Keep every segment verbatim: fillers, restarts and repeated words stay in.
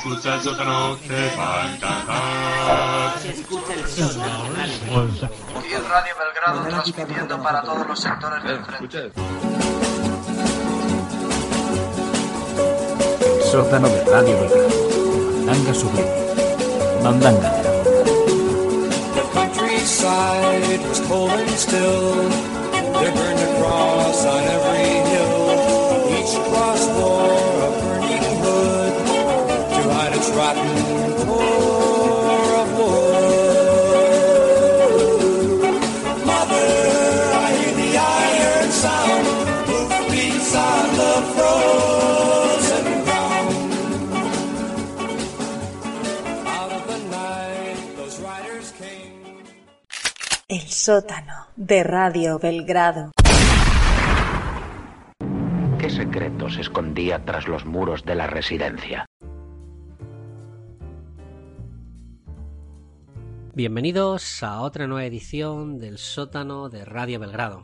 escucha el sótano, te va a encantar. Se escucha el sótano. Aquí en Radio Belgrado transmitiendo para todos los sectores del frente. Sótano de Radio Belgrado. Mandanga sublime. Mandanga. The countryside was cold and still. They burned a cross on every hill. Each cross wore a burning hood to hide its rotten core of wood. Mother, I hear the iron sound. Hoof beats on the frozen ground. Out of the night, those riders came. El sótano de Radio Belgrado. ¿Qué secreto se escondía tras los muros de la residencia? Bienvenidos a otra nueva edición del sótano de Radio Belgrado.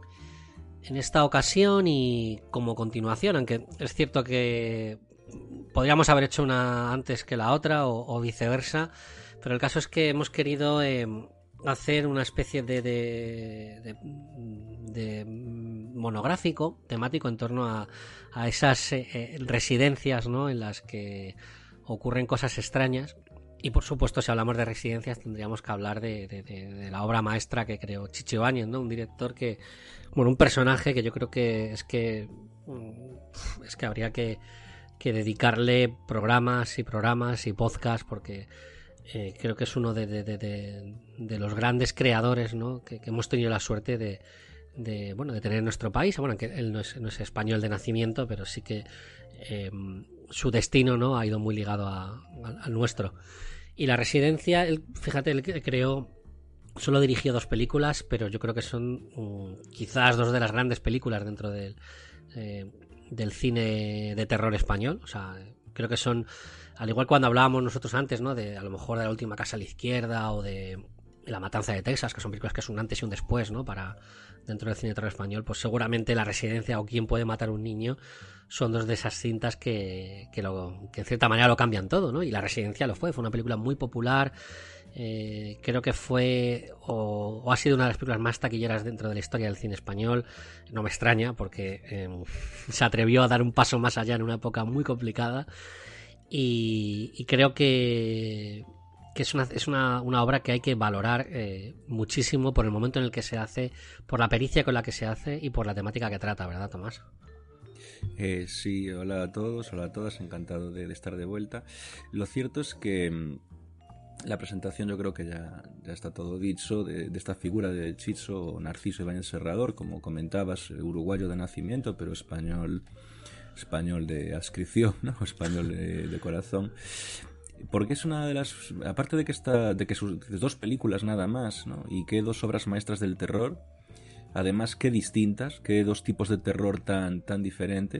En esta ocasión y como continuación, aunque es cierto que podríamos haber hecho una antes que la otra o, o viceversa, pero el caso es que hemos querido eh, hacer una especie de, de, de, de monográfico temático en torno a, a esas eh, residencias, ¿no?, en las que ocurren cosas extrañas. Y por supuesto, si hablamos de residencias, tendríamos que hablar de, de, de, de la obra maestra que creó Chicho Ibáñez, ¿no? Un director que, bueno, un personaje que yo creo que es que es que habría que, que dedicarle programas y programas y podcasts, porque eh, creo que es uno de, de, de, de, de los grandes creadores, ¿no?, que, que hemos tenido la suerte de, de bueno de tener en nuestro país. Bueno, que él no es, no es español de nacimiento, pero sí que eh, su destino, ¿no?, ha ido muy ligado a, a, al nuestro. Y La Residencia, él, fíjate, él creó, solo dirigió dos películas, pero yo creo que son um, quizás dos de las grandes películas dentro del, eh, del cine de terror español. O sea, creo que son, al igual cuando hablábamos nosotros antes, ¿no?, de a lo mejor de La Última Casa a la Izquierda o de La Matanza de Texas, que son películas que son un antes y un después, ¿no?, para dentro del cine de terror español, pues seguramente La Residencia o Quién puede matar a un niño son dos de esas cintas que, que, lo, que en cierta manera lo cambian todo, ¿no? Y La Residencia lo fue, fue una película muy popular, eh, creo que fue o, o ha sido una de las películas más taquilleras dentro de la historia del cine español. No me extraña, porque eh, se atrevió a dar un paso más allá en una época muy complicada, y, y creo que que es una, es una, una obra que hay que valorar eh, muchísimo por el momento en el que se hace, por la pericia con la que se hace y por la temática que trata, ¿verdad, Tomás? Eh, sí, hola a todos, hola a todas, encantado de, de estar de vuelta. Lo cierto es que mmm, la presentación yo creo que ya, ya está todo dicho de, de esta figura de Chicho Narciso Ibáñez Serrador, como comentabas, uruguayo de nacimiento, pero español, español de adscripción, ¿no?, español de, de corazón. Porque es una de las, aparte de que está, de que sus dos películas nada más, ¿no?, y que dos obras maestras del terror, además qué distintas, qué dos tipos de terror tan, tan diferentes.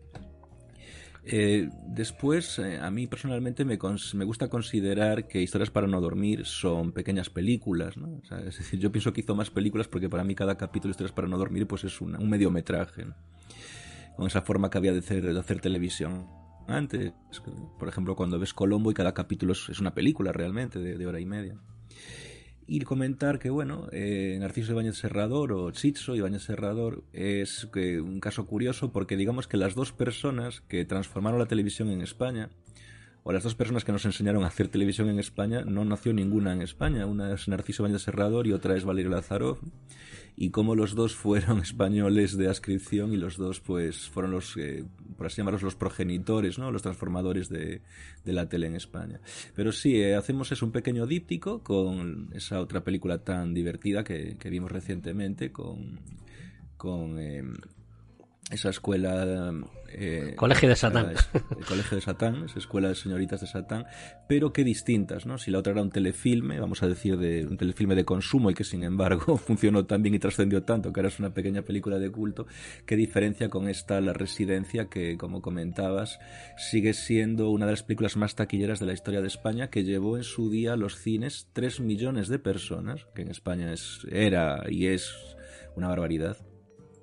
Eh, después, eh, a mí personalmente me, cons- me gusta considerar que Historias para no dormir son pequeñas películas, ¿no? O sea, es decir, yo pienso que hizo más películas porque para mí cada capítulo de Historias para no dormir pues es una, un mediometraje, ¿no?, con esa forma que había de hacer, de hacer televisión antes. Por ejemplo, cuando ves Colombo y cada capítulo es una película realmente de, de hora y media. Y comentar que, bueno, eh, Narciso Ibáñez Serrador o Chicho Ibáñez Serrador es que, un caso curioso, porque digamos que las dos personas que transformaron la televisión en España, o las dos personas que nos enseñaron a hacer televisión en España, no nació ninguna en España. Una es Narciso Ibáñez Serrador y otra es Valerio Lázaro, y como los dos fueron españoles de adscripción y los dos pues fueron los, eh, por así llamarlos, los progenitores, ¿no?, los transformadores de, de la tele en España. Pero sí, eh, hacemos eso, un pequeño díptico con esa otra película tan divertida que, que vimos recientemente con, con eh, esa escuela... Eh, Colegio de Satán. Esa, el Colegio de Satán, esa escuela de señoritas de Satán, pero qué distintas, ¿no? Si la otra era un telefilme, vamos a decir, de un telefilme de consumo y que sin embargo funcionó tan bien y trascendió tanto, que ahora es una pequeña película de culto, qué diferencia con esta La Residencia, que como comentabas, sigue siendo una de las películas más taquilleras de la historia de España, que llevó en su día a los cines tres millones de personas, que en España es, era y es una barbaridad.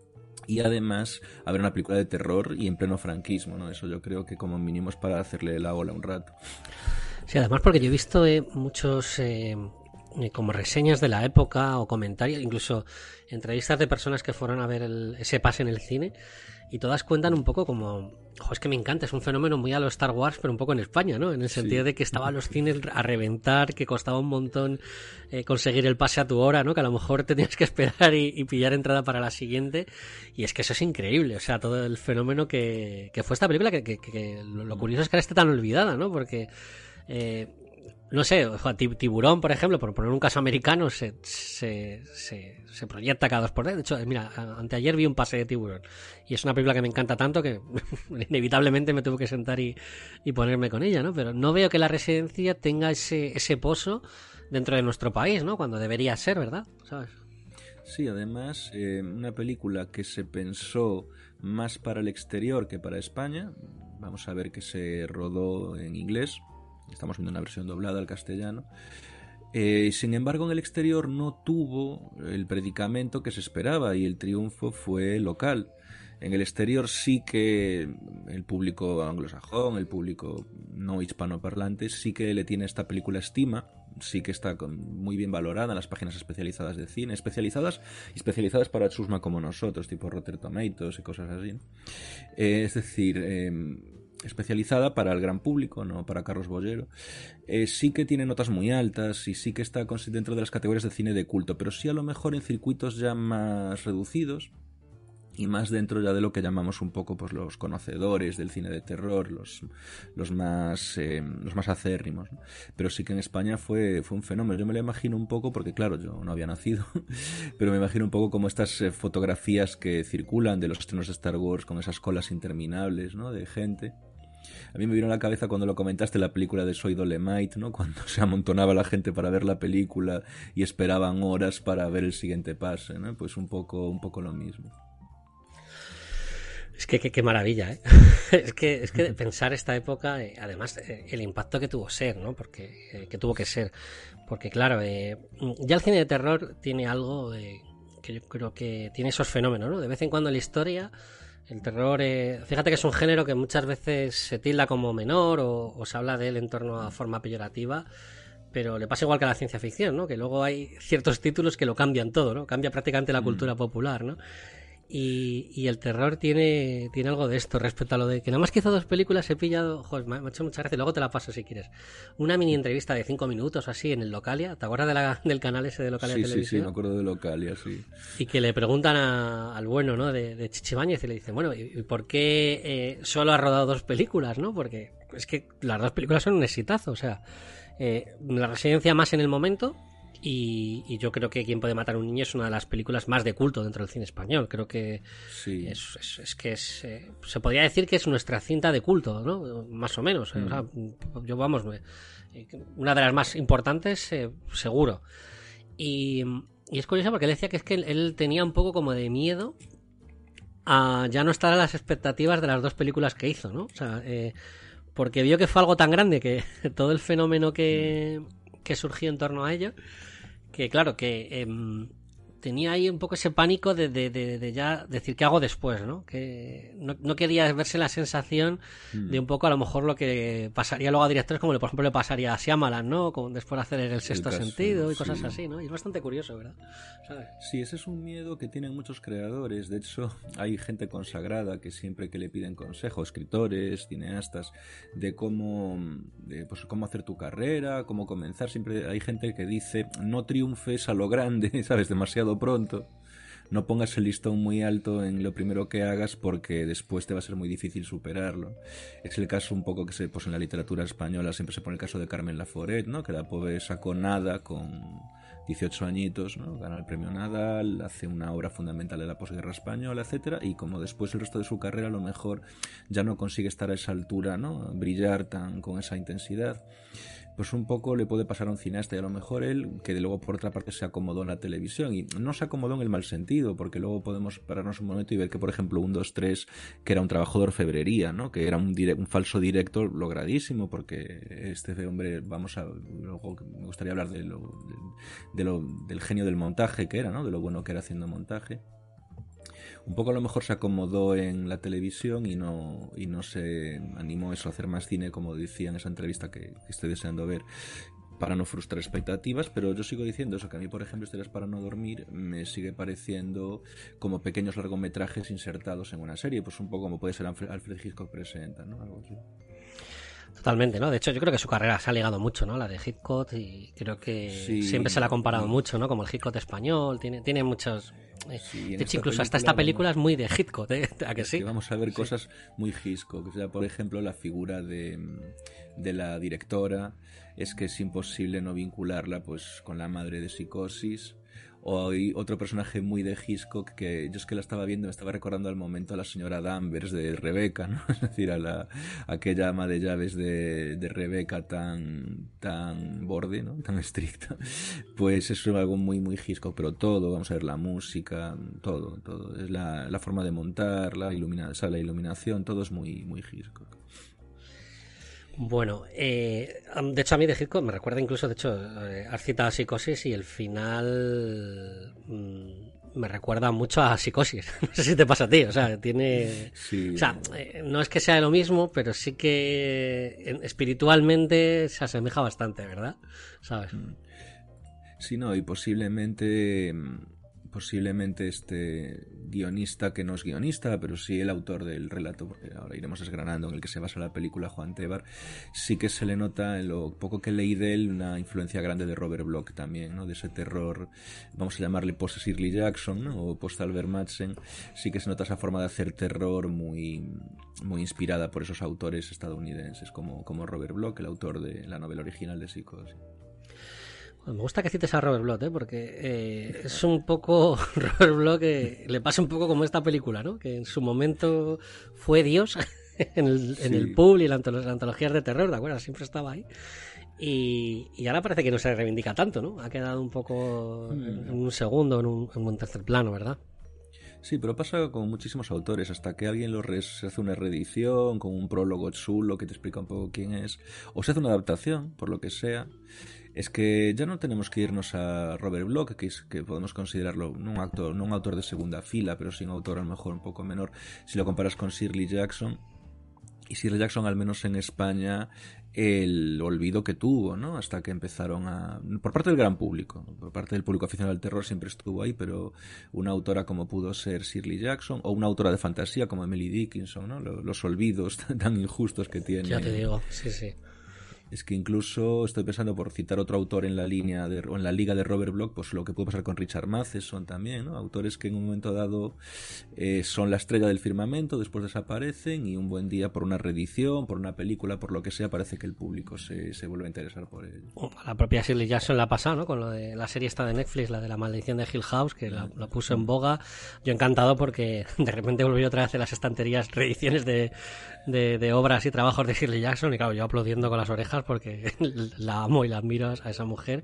y además a ver una película de terror y en pleno franquismo, ¿no? Eso yo creo que como mínimo es para hacerle la ola un rato. Sí, además porque yo he visto eh, muchos eh, eh, como reseñas de la época o comentarios, incluso entrevistas de personas que fueron a ver el, ese pase en el cine, y todas cuentan un poco como, ojo, es que me encanta, es un fenómeno muy a los Star Wars, pero un poco en España, ¿no? En el sentido Sí. de que estaban los cines a reventar, que costaba un montón eh, conseguir el pase a tu hora, ¿no? Que a lo mejor tenías que esperar y, y pillar entrada para la siguiente, y es que eso es increíble, o sea, todo el fenómeno que, que fue esta película, que, que, que lo, lo curioso es que ahora esté tan olvidada, ¿no? Porque... Eh, no sé, Tiburón, por ejemplo, por poner un caso americano, se, se, se, se proyecta cada dos por tres. De hecho, mira, anteayer vi un pase de Tiburón y es una película que me encanta tanto que inevitablemente me tuve que sentar y, y ponerme con ella, ¿no? Pero no veo que La Residencia tenga ese, ese pozo dentro de nuestro país, ¿no? Cuando debería ser, ¿verdad? ¿Sabes? Sí, además, eh, una película que se pensó más para el exterior que para España. Vamos a ver que se rodó en inglés. Estamos viendo una versión doblada al castellano. Eh, sin embargo, en el exterior no tuvo el predicamento que se esperaba y el triunfo fue local. En el exterior sí que el público anglosajón, el público no hispanoparlante, sí que le tiene esta película estima, sí que está muy bien valorada en las páginas especializadas de cine, especializadas y especializadas para chusma como nosotros, tipo Rotten Tomatoes y cosas así. Eh, es decir... Eh, especializada para el gran público, no para Carlos Bollero. Eh, sí que tiene notas muy altas y sí que está dentro de las categorías de cine de culto, pero sí a lo mejor en circuitos ya más reducidos y más dentro ya de lo que llamamos un poco pues los conocedores del cine de terror, los, los más eh, los más acérrimos, ¿no? Pero sí que en España fue, fue un fenómeno. Yo me lo imagino un poco, porque claro, yo no había nacido, pero me imagino un poco como estas eh, fotografías que circulan de los estrenos de Star Wars con esas colas interminables, ¿no? De gente. A mí me vino a la cabeza cuando lo comentaste la película de Soy Dolemite, ¿no? Cuando se amontonaba la gente para ver la película y esperaban horas para ver el siguiente pase, ¿no? Pues un poco, un poco lo mismo. Es que qué maravilla, ¿eh? es que es que pensar esta época, eh, además eh, el impacto que tuvo ser, ¿no? Porque eh, que tuvo que ser, porque claro, eh, ya el cine de terror tiene algo eh, que yo creo que tiene esos fenómenos, ¿no? De vez en cuando en la historia el terror, eh, fíjate que es un género que muchas veces se tilda como menor o, o se habla de él en torno a forma peyorativa, pero le pasa igual que a la ciencia ficción, ¿no? Que luego hay ciertos títulos que lo cambian todo, ¿no? Cambia prácticamente la cultura mm. popular, ¿no? Y, y el terror tiene, tiene algo de esto respecto a lo de que nada más que hizo dos películas he pillado, joder, me ha hecho mucha gracia, luego te la paso si quieres, una mini entrevista de cinco minutos así en el Localia, ¿te acuerdas de la, del canal ese de Localia sí, Televisión? Sí, sí, me acuerdo de Localia, sí. Y que le preguntan a, al bueno, ¿no? De, de Chichibáñez y le dicen, bueno, ¿y por qué eh, solo ha rodado dos películas, no? Porque es que las dos películas son un exitazo, o sea, eh, La Residencia más en el momento. Y, y yo creo que Quién puede matar a un niño es una de las películas más de culto dentro del cine español. Creo que sí. es, es, es que es, eh, se podría decir que es nuestra cinta de culto, ¿no? Más o menos. Mm. O sea, yo vamos, eh, una de las más importantes, eh, seguro. Y, y es curioso porque él decía que es que él, él tenía un poco como de miedo a ya no estar a las expectativas de las dos películas que hizo, ¿no? O sea, eh, porque vio que fue algo tan grande que todo el fenómeno que, que surgió en torno a ello, que claro, que eh, tenía ahí un poco ese pánico de, de, de, de ya decir qué hago después, ¿no? Que no, no quería verse la sensación mm. de un poco a lo mejor lo que pasaría luego a directores como por ejemplo le pasaría a Shyamalan, ¿no? Como después de hacer El Sexto el caso, Sentido y cosas sí. así, ¿no? Y es bastante curioso, ¿verdad? ¿Sabes? Sí, ese es un miedo que tienen muchos creadores. De hecho, hay gente consagrada que siempre que le piden consejo, escritores, cineastas, de cómo, de, pues, cómo hacer tu carrera, cómo comenzar, siempre hay gente que dice no triunfes a lo grande, ¿sabes? Demasiado pronto. No pongas el listón muy alto en lo primero que hagas porque después te va a ser muy difícil superarlo. Es el caso un poco que se, pues en la literatura española siempre se pone el caso de Carmen Laforet, ¿no? Que la pobre sacó Nada con dieciocho añitos, ¿no? Gana el premio Nadal, hace una obra fundamental de la posguerra española, etcétera, y como después el resto de su carrera a lo mejor ya no consigue estar a esa altura, ¿no? Brillar tan con esa intensidad. Pues un poco le puede pasar a un cineasta y a lo mejor él, que luego por otra parte se acomodó en la televisión, y no se acomodó en el mal sentido, porque luego podemos pararnos un momento y ver que por ejemplo un dos tres, que era un trabajo de orfebrería, ¿no? Que era un, direct, un falso director logradísimo, porque este hombre, vamos a, luego me gustaría hablar de lo, de, de lo, del genio del montaje que era, ¿no? De lo bueno que era haciendo montaje. un poco a lo mejor se acomodó en la televisión y no, y no se animó eso a hacer más cine, como decía en esa entrevista que, que estoy deseando ver, para no frustrar expectativas, pero yo sigo diciendo eso, que a mí, por ejemplo, Historias para no dormir me sigue pareciendo como pequeños largometrajes insertados en una serie, pues un poco como puede ser Alfred Hitchcock presenta, ¿no? Algo así. Totalmente, ¿no? De hecho, yo creo que su carrera se ha ligado mucho, ¿no? La de Hitchcock, y creo que sí, siempre se la ha comparado sí. mucho, ¿no? Como el Hitchcock español, tiene, tiene muchos... Sí, de hecho, incluso hasta esta película bueno, es muy de Hitchcock, ¿eh? ¿A que sí? Que vamos a ver sí. cosas muy Hitchcock. O sea, por ejemplo, la figura de, de la directora es que es imposible no vincularla pues con la madre de Psicosis. O hay otro personaje muy de Hitchcock que yo es que la estaba viendo, me estaba recordando al momento a la señora Danvers de Rebeca, ¿no? Es decir, a la, aquella ama de llaves de, de Rebeca tan, tan borde, ¿no? Tan estricta. Pues eso es algo muy, muy Hitchcock, pero todo, vamos a ver, la música, todo, todo. Es la, la forma de montar, la, ilumina, o sea, la iluminación, todo es muy, muy Hitchcock. Bueno, eh, de hecho a mí de Hitchcock me recuerda incluso, de hecho, eh, has citado a Psicosis y el final mmm, me recuerda mucho a Psicosis. No sé si te pasa a ti, o sea, tiene... Sí. O sea, eh, no es que sea lo mismo, pero sí que eh, espiritualmente se asemeja bastante, ¿verdad? ¿Sabes? Sí, no, y posiblemente... posiblemente este guionista, que no es guionista, pero sí el autor del relato, porque ahora iremos desgranando, en el que se basa la película, Juan Tebar, sí que se le nota, en lo poco que leí de él, una influencia grande de Robert Bloch también, ¿no? De ese terror, vamos a llamarle post Shirley Jackson, ¿no? O post Albert Madsen, sí que se nota esa forma de hacer terror muy, muy inspirada por esos autores estadounidenses, como, como Robert Bloch, el autor de la novela original de Psicosis. Me gusta que cites a Robert Bloch, ¿eh? Porque eh, es un poco Robert Bloch que le pasa un poco como esta película, ¿no? Que en su momento fue Dios en el, sí. en el pub y las antologías de terror, ¿de acuerdo? Siempre estaba ahí. Y, y ahora parece que no se reivindica tanto, ¿no? Ha quedado un poco mm. en un segundo, en un, en un tercer plano, ¿verdad? Sí, pero pasa con muchísimos autores, hasta que alguien lo re- se hace una reedición con un prólogo chulo que te explica un poco quién es, o se hace una adaptación, por lo que sea. Es que ya no tenemos que irnos a Robert Bloch, que, es, que podemos considerarlo no un, actor, no un autor de segunda fila, pero sí un autor a lo mejor un poco menor, si lo comparas con Shirley Jackson. Y Shirley Jackson, al menos en España, el olvido que tuvo, ¿no? Hasta que empezaron a... Por parte del gran público, por parte del público aficionado al terror siempre estuvo ahí, pero una autora como pudo ser Shirley Jackson, o una autora de fantasía como Emily Dickinson, ¿no? Los, los olvidos tan injustos que tiene. Ya te digo, sí, sí. Es que incluso estoy pensando, por citar otro autor en la línea de, o en la liga de Robert Bloch, pues lo que puede pasar con Richard Matheson también, ¿no? Autores que en un momento dado eh, son la estrella del firmamento, después desaparecen y un buen día por una reedición, por una película, por lo que sea, parece que el público se, se vuelve a interesar por ello. La propia Shirley Jackson la ha pasado, ¿no? Con lo de la serie esta de Netflix, la de La maldición de Hill House, que la, la puso en boga. Yo encantado porque de repente volvió otra vez a las estanterías reediciones de, de, de obras y trabajos de Shirley Jackson, y claro, yo aplaudiendo con las orejas porque la amo y la admiro a esa mujer.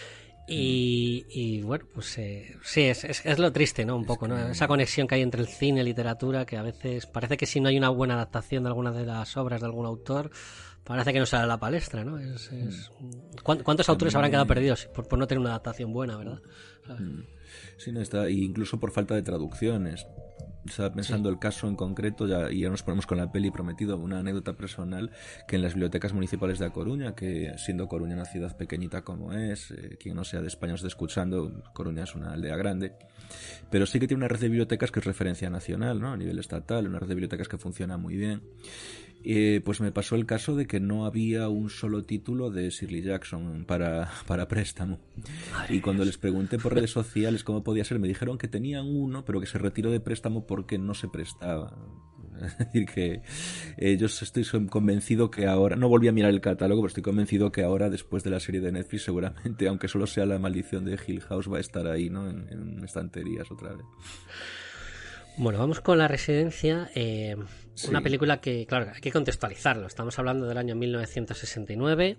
Y, y bueno, pues eh, sí, es, es, es lo triste, ¿no? Un poco, ¿no? Esa conexión que hay entre el cine y literatura, que a veces parece que si no hay una buena adaptación de alguna de las obras de algún autor, parece que no sale a la palestra, ¿no? Es, es... ¿Cuántos autores habrán quedado perdidos por, por no tener una adaptación buena, verdad? ¿Sabes? Sí, no está, y incluso por falta de traducciones. Estaba pensando sí. el caso en concreto, ya, y ya nos ponemos con la peli prometido, una anécdota personal, que en las bibliotecas municipales de A Coruña, que siendo Coruña una ciudad pequeñita como es, eh, quien no sea de España nos está escuchando, Coruña es una aldea grande, pero sí que tiene una red de bibliotecas que es referencia nacional, ¿no? A nivel estatal, una red de bibliotecas que funciona muy bien. Eh, pues me pasó el caso de que no había un solo título de Shirley Jackson para, para préstamo. Y cuando les pregunté por redes sociales cómo podía ser, me dijeron que tenían uno, pero que se retiró de préstamo porque no se prestaba. Es decir, que eh, yo estoy convencido que ahora, no volví a mirar el catálogo, pero estoy convencido que ahora, después de la serie de Netflix, seguramente, aunque solo sea La maldición de Hill House, va a estar ahí, ¿no? En, en estanterías otra vez. Bueno, vamos con La residencia, eh, sí. una película que, claro, hay que contextualizarlo. Estamos hablando del año mil novecientos sesenta y nueve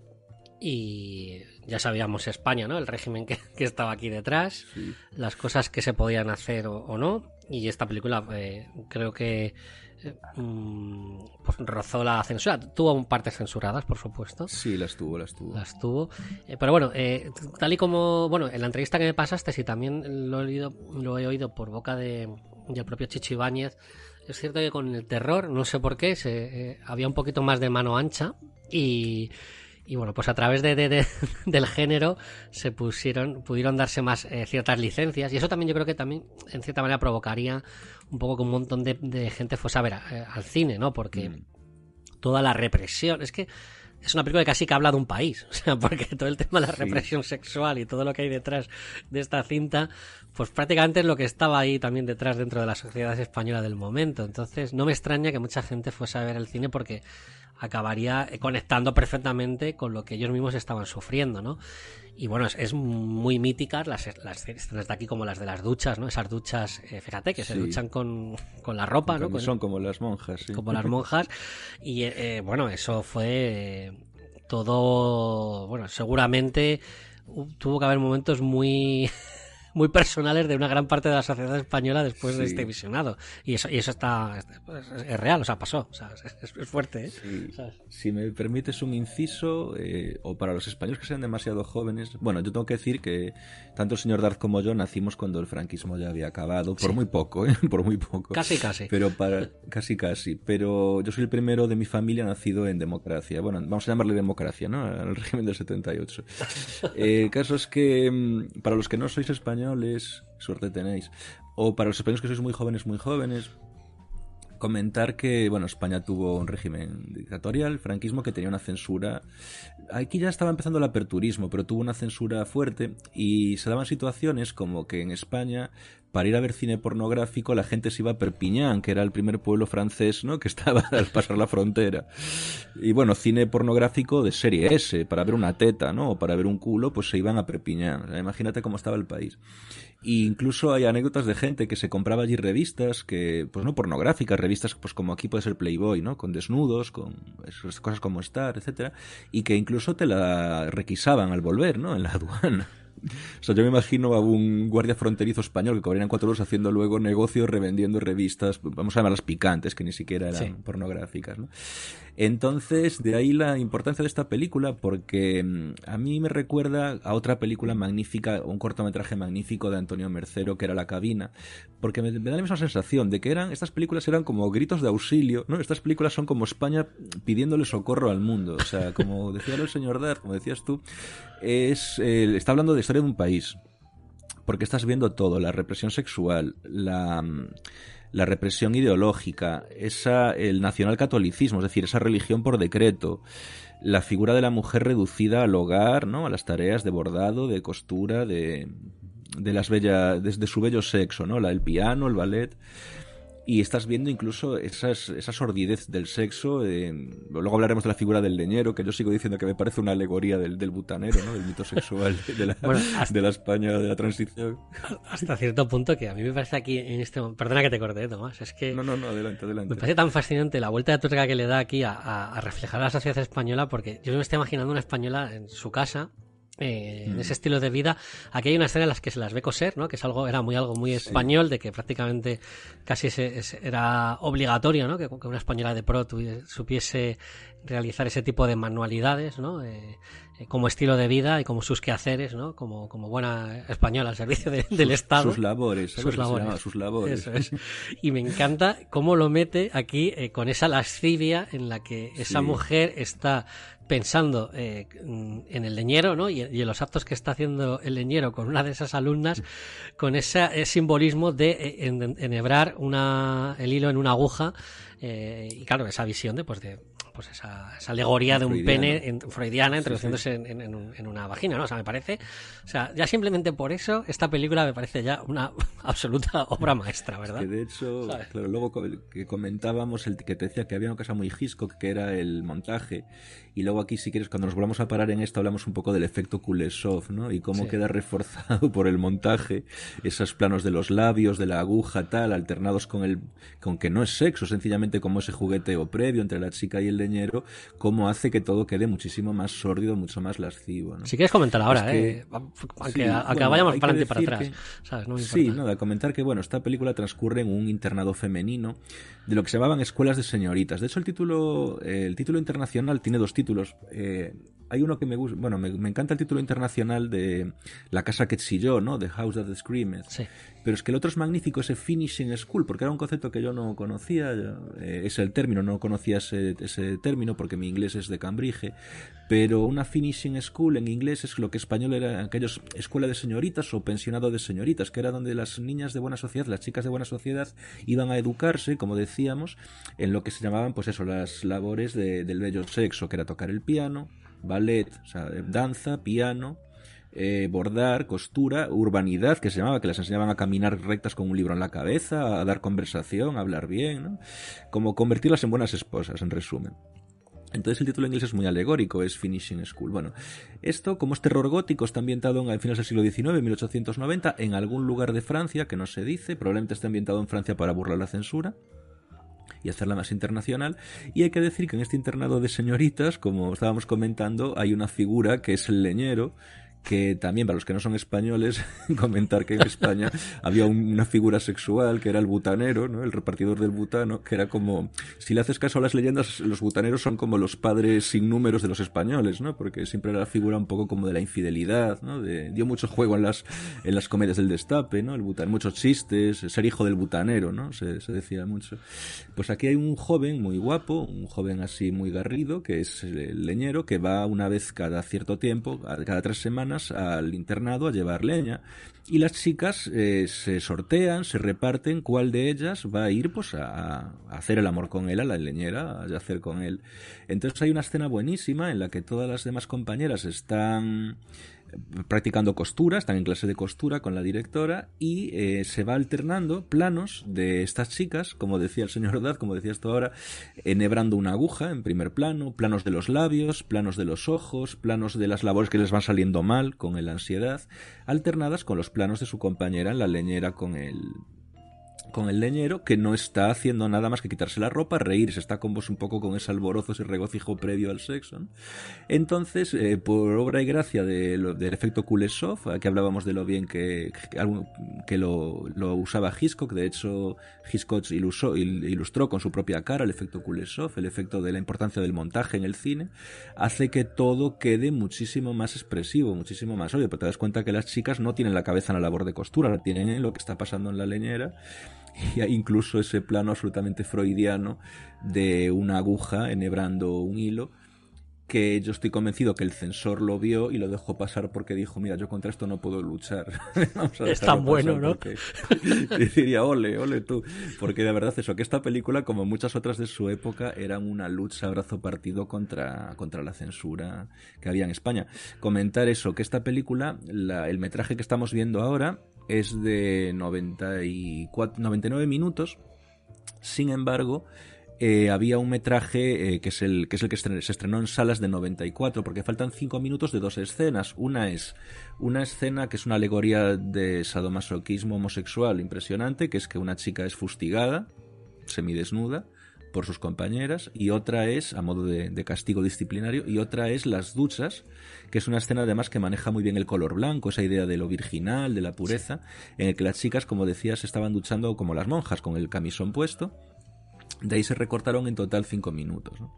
y ya sabíamos España, ¿no? El régimen que, que estaba aquí detrás, sí. las cosas que se podían hacer o, o no. Y esta película eh, creo que eh, pues rozó la censura. Tuvo partes censuradas, por supuesto. Sí, las tuvo, las tuvo. Las tuvo. Eh, pero bueno, eh, tal y como, bueno, en la entrevista que me pasaste, sí, también lo he oído, lo he oído por boca de... y el propio Chicho Ibáñez. Es cierto que con el terror, no sé por qué, se, eh, había un poquito más de mano ancha y, y bueno, pues a través de, de, de, del género se pusieron, pudieron darse más eh, ciertas licencias, y eso también yo creo que también en cierta manera provocaría un poco que un montón de, de gente fuese a ver a, eh, al cine, ¿no? Porque mm. toda la represión, es que es una película que casi que habla de un país, o sea, porque todo el tema de la sí. represión sexual y todo lo que hay detrás de esta cinta, pues prácticamente es lo que estaba ahí también detrás dentro de la sociedad española del momento. Entonces no me extraña que mucha gente fuese a ver el cine porque acabaría conectando perfectamente con lo que ellos mismos estaban sufriendo, ¿no? Y bueno, es, es muy míticas las, las escenas de aquí, como las de las duchas, ¿no? Esas duchas, eh, fíjate, que sí. se duchan con, con la ropa, ¿no? Con, son como las monjas, sí. Como las monjas. Y eh, bueno, eso fue eh, todo, bueno, seguramente uh, tuvo que haber momentos muy... muy personales de una gran parte de la sociedad española después sí. de este visionado, y eso y eso está es, es real, o sea, pasó, o sea, es, es fuerte, ¿eh? Sí. Si me permites un inciso, eh, o para los españoles que sean demasiado jóvenes, bueno, yo tengo que decir que tanto el señor Darth como yo nacimos cuando el franquismo ya había acabado, por sí. muy poco, ¿eh? por muy poco, casi casi, pero para casi casi, pero yo soy el primero de mi familia nacido en democracia, bueno, vamos a llamarle democracia, ¿no? Al régimen del setenta y ocho. eh, el caso es que para los que no sois españoles, suerte tenéis, o para los españoles que sois muy jóvenes, muy jóvenes, comentar que, bueno, España tuvo un régimen dictatorial, el franquismo, que tenía una censura. Aquí ya estaba empezando el aperturismo, pero tuvo una censura fuerte y se daban situaciones como que en España, para ir a ver cine pornográfico, la gente se iba a Perpiñán, que era el primer pueblo francés, ¿no?, que estaba al pasar la frontera. Y bueno, cine pornográfico de serie S, para ver una teta, ¿no?, o para ver un culo, pues se iban a Perpiñán. O sea, imagínate cómo estaba el país. E incluso hay anécdotas de gente que se compraba allí revistas, que, pues no pornográficas, revistas pues como aquí puede ser Playboy, ¿no?, con desnudos, con esas cosas como Star, etcétera, y que incluso te la requisaban al volver, ¿no?, en la aduana. O sea, yo me imagino a un guardia fronterizo español que cobrarían cuatro euros haciendo luego negocio revendiendo revistas, vamos a llamarlas picantes, que ni siquiera eran sí. pornográficas, ¿no? Entonces, de ahí la importancia de esta película, porque a mí me recuerda a otra película magnífica, un cortometraje magnífico de Antonio Mercero, que era La cabina, porque me, me da la misma sensación de que eran estas películas eran como gritos de auxilio, ¿no? Estas películas son como España pidiéndole socorro al mundo, o sea, como decía el señor Dar, como decías tú, es eh, está hablando de historia de un país, porque estás viendo todo, la represión sexual, la... la represión ideológica, esa, el nacionalcatolicismo, es decir, esa religión por decreto, la figura de la mujer reducida al hogar, ¿no?, a las tareas de bordado, de costura, de, de las bellas, de, de su bello sexo, ¿no?, la, el piano, el ballet. Y estás viendo incluso esas, esa sordidez del sexo. Eh, luego hablaremos de la figura del leñero, que yo sigo diciendo que me parece una alegoría del, del butanero, ¿no?, del mito sexual de la, bueno, hasta, de la España de la transición. Hasta cierto punto que a mí me parece aquí en este momento, perdona que te corté, Tomás, es que no, no, no, adelante, adelante. Me parece tan fascinante la vuelta de tuerca que le da aquí a, a, a reflejar a la sociedad española, porque yo me estoy imaginando una española en su casa, Eh, en ese estilo de vida. Aquí hay una escena en las que se las ve coser, ¿no?, que es algo, era muy algo muy español, sí. de que prácticamente casi se, se, era obligatorio, ¿no?, que, que una española de pro tuviese, supiese realizar ese tipo de manualidades, ¿no?, eh, eh, como estilo de vida y como sus quehaceres, ¿no?, como, como buena española al servicio de, del sus, Estado. Sus labores, sus labores. Llama, sus labores. Eso es. Y me encanta cómo lo mete aquí eh, con esa lascivia en la que esa sí. mujer está pensando eh, en el leñero, ¿no?, y, y en los actos que está haciendo el leñero con una de esas alumnas, con ese, ese simbolismo de eh, en, enhebrar una, el hilo en una aguja, eh, y claro, esa visión de pues de pues esa, esa alegoría de un freudiana. pene en, freudiana introduciéndose sí, sí. En, en, un, en una vagina, ¿no? O sea, me parece, o sea, ya simplemente por eso esta película me parece ya una absoluta obra maestra, ¿verdad? Es que de hecho, ¿sabes? Claro, luego que comentábamos el que te decía que había una cosa muy Hitchcock, que era el montaje, y luego aquí, si quieres, cuando nos volvamos a parar en esto, hablamos un poco del efecto Kuleshov, ¿no?, y cómo sí. queda reforzado por el montaje esos planos de los labios, de la aguja, tal, alternados con el con que no es sexo, sencillamente como ese jugueteo previo entre la chica y el leñero, cómo hace que todo quede muchísimo más sórdido, mucho más lascivo, ¿no? Si quieres comentar ahora, es que, eh, aunque, sí, aunque bueno, vayamos para adelante y para atrás, que, ¿sabes? No me sí, nada, comentar que, bueno, esta película transcurre en un internado femenino de lo que se llamaban escuelas de señoritas. De hecho, el título, eh, el título internacional tiene dos títulos. Eh, hay uno que me gusta, bueno, me, me encanta el título internacional de La casa que chilló, ¿no? The House That Screamed. Sí. Pero es que el otro es magnífico, ese finishing school, porque era un concepto que yo no conocía, eh, es el término, no conocía ese, ese término porque mi inglés es de Cambridge, pero una finishing school en inglés es lo que español era aquellos escuela de señoritas o pensionado de señoritas, que era donde las niñas de buena sociedad, las chicas de buena sociedad iban a educarse, como decíamos, en lo que se llamaban, pues eso, las labores de, del bello sexo, que era tocar el piano, ballet, o sea, danza, piano, eh, bordar, costura, urbanidad, que se llamaba, que les enseñaban a caminar rectas con un libro en la cabeza, a dar conversación, a hablar bien, ¿no? Como convertirlas en buenas esposas, en resumen. Entonces el título en inglés es muy alegórico, es Finishing School. Bueno, esto, como es terror gótico, está ambientado en, a finales del siglo diecinueve, mil ochocientos noventa, en algún lugar de Francia, que no se dice, probablemente está ambientado en Francia para burlar la censura y hacerla más internacional. Y hay que decir que en este internado de señoritas, como estábamos comentando, hay una figura que es el leñero, que también, para los que no son españoles, comentar que en España había un, una figura sexual que era el butanero, ¿no? El repartidor del butano, que era como, si le haces caso a las leyendas, los butaneros son como los padres sin números de los españoles, ¿no? Porque siempre era la figura un poco como de la infidelidad, ¿no? De, dio mucho juego en las, en las comedias del destape, ¿no? El butan, muchos chistes, ser hijo del butanero, ¿no? Se, se decía mucho. Pues aquí hay un joven muy guapo, un joven así muy garrido, que es el leñero, que va una vez cada cierto tiempo, cada tres semanas, al internado a llevar leña, y las chicas eh, se sortean, se reparten cuál de ellas va a ir pues a, a hacer el amor con él, a la leñera, a yacer con él. Entonces hay una escena buenísima en la que todas las demás compañeras están practicando costura, están en clase de costura con la directora, y eh, se va alternando planos de estas chicas, como decía el señor Dad, como decías tú ahora, enhebrando una aguja en primer plano, planos de los labios, planos de los ojos, planos de las labores que les van saliendo mal con la ansiedad, alternadas con los planos de su compañera en la leñera con el con el leñero, que no está haciendo nada más que quitarse la ropa, reírse, está con vos un poco con ese alborozo, ese regocijo previo al sexo, ¿no? Entonces, eh, por obra y gracia de lo, del efecto Kuleshov, aquí hablábamos de lo bien que, que, que lo, lo usaba Hitchcock, de hecho Hitchcock ilusó, ilustró con su propia cara el efecto Kuleshov, el efecto de la importancia del montaje en el cine, hace que todo quede muchísimo más expresivo, muchísimo más obvio, pero te das cuenta que las chicas no tienen la cabeza en la labor de costura, la tienen en lo que está pasando en la leñera. Y hay incluso ese plano absolutamente freudiano de una aguja enhebrando un hilo, que yo estoy convencido que el censor lo vio y lo dejó pasar porque dijo, mira, yo contra esto no puedo luchar. Vamos a es tan bueno, ¿no? Porque... diría, ole, ole tú. Porque de verdad eso, que esta película, como muchas otras de su época, eran una lucha a brazo partido contra, contra la censura que había en España. Comentar eso, que esta película, la, el metraje que estamos viendo ahora, es de noventa y cuatro, noventa y nueve minutos. Sin embargo, eh, había un metraje eh, que es el que es el que se estrenó en salas de noventa y cuatro, porque faltan cinco minutos de dos escenas. Una es una escena que es una alegoría de sadomasoquismo homosexual impresionante, que es que una chica es fustigada, semidesnuda, por sus compañeras, y otra es, a modo de, de castigo disciplinario, y otra es las duchas, que es una escena además que maneja muy bien el color blanco, esa idea de lo virginal, de la pureza, en el que las chicas, como decías, estaban duchando como las monjas, con el camisón puesto. De ahí se recortaron en total cinco minutos, ¿no?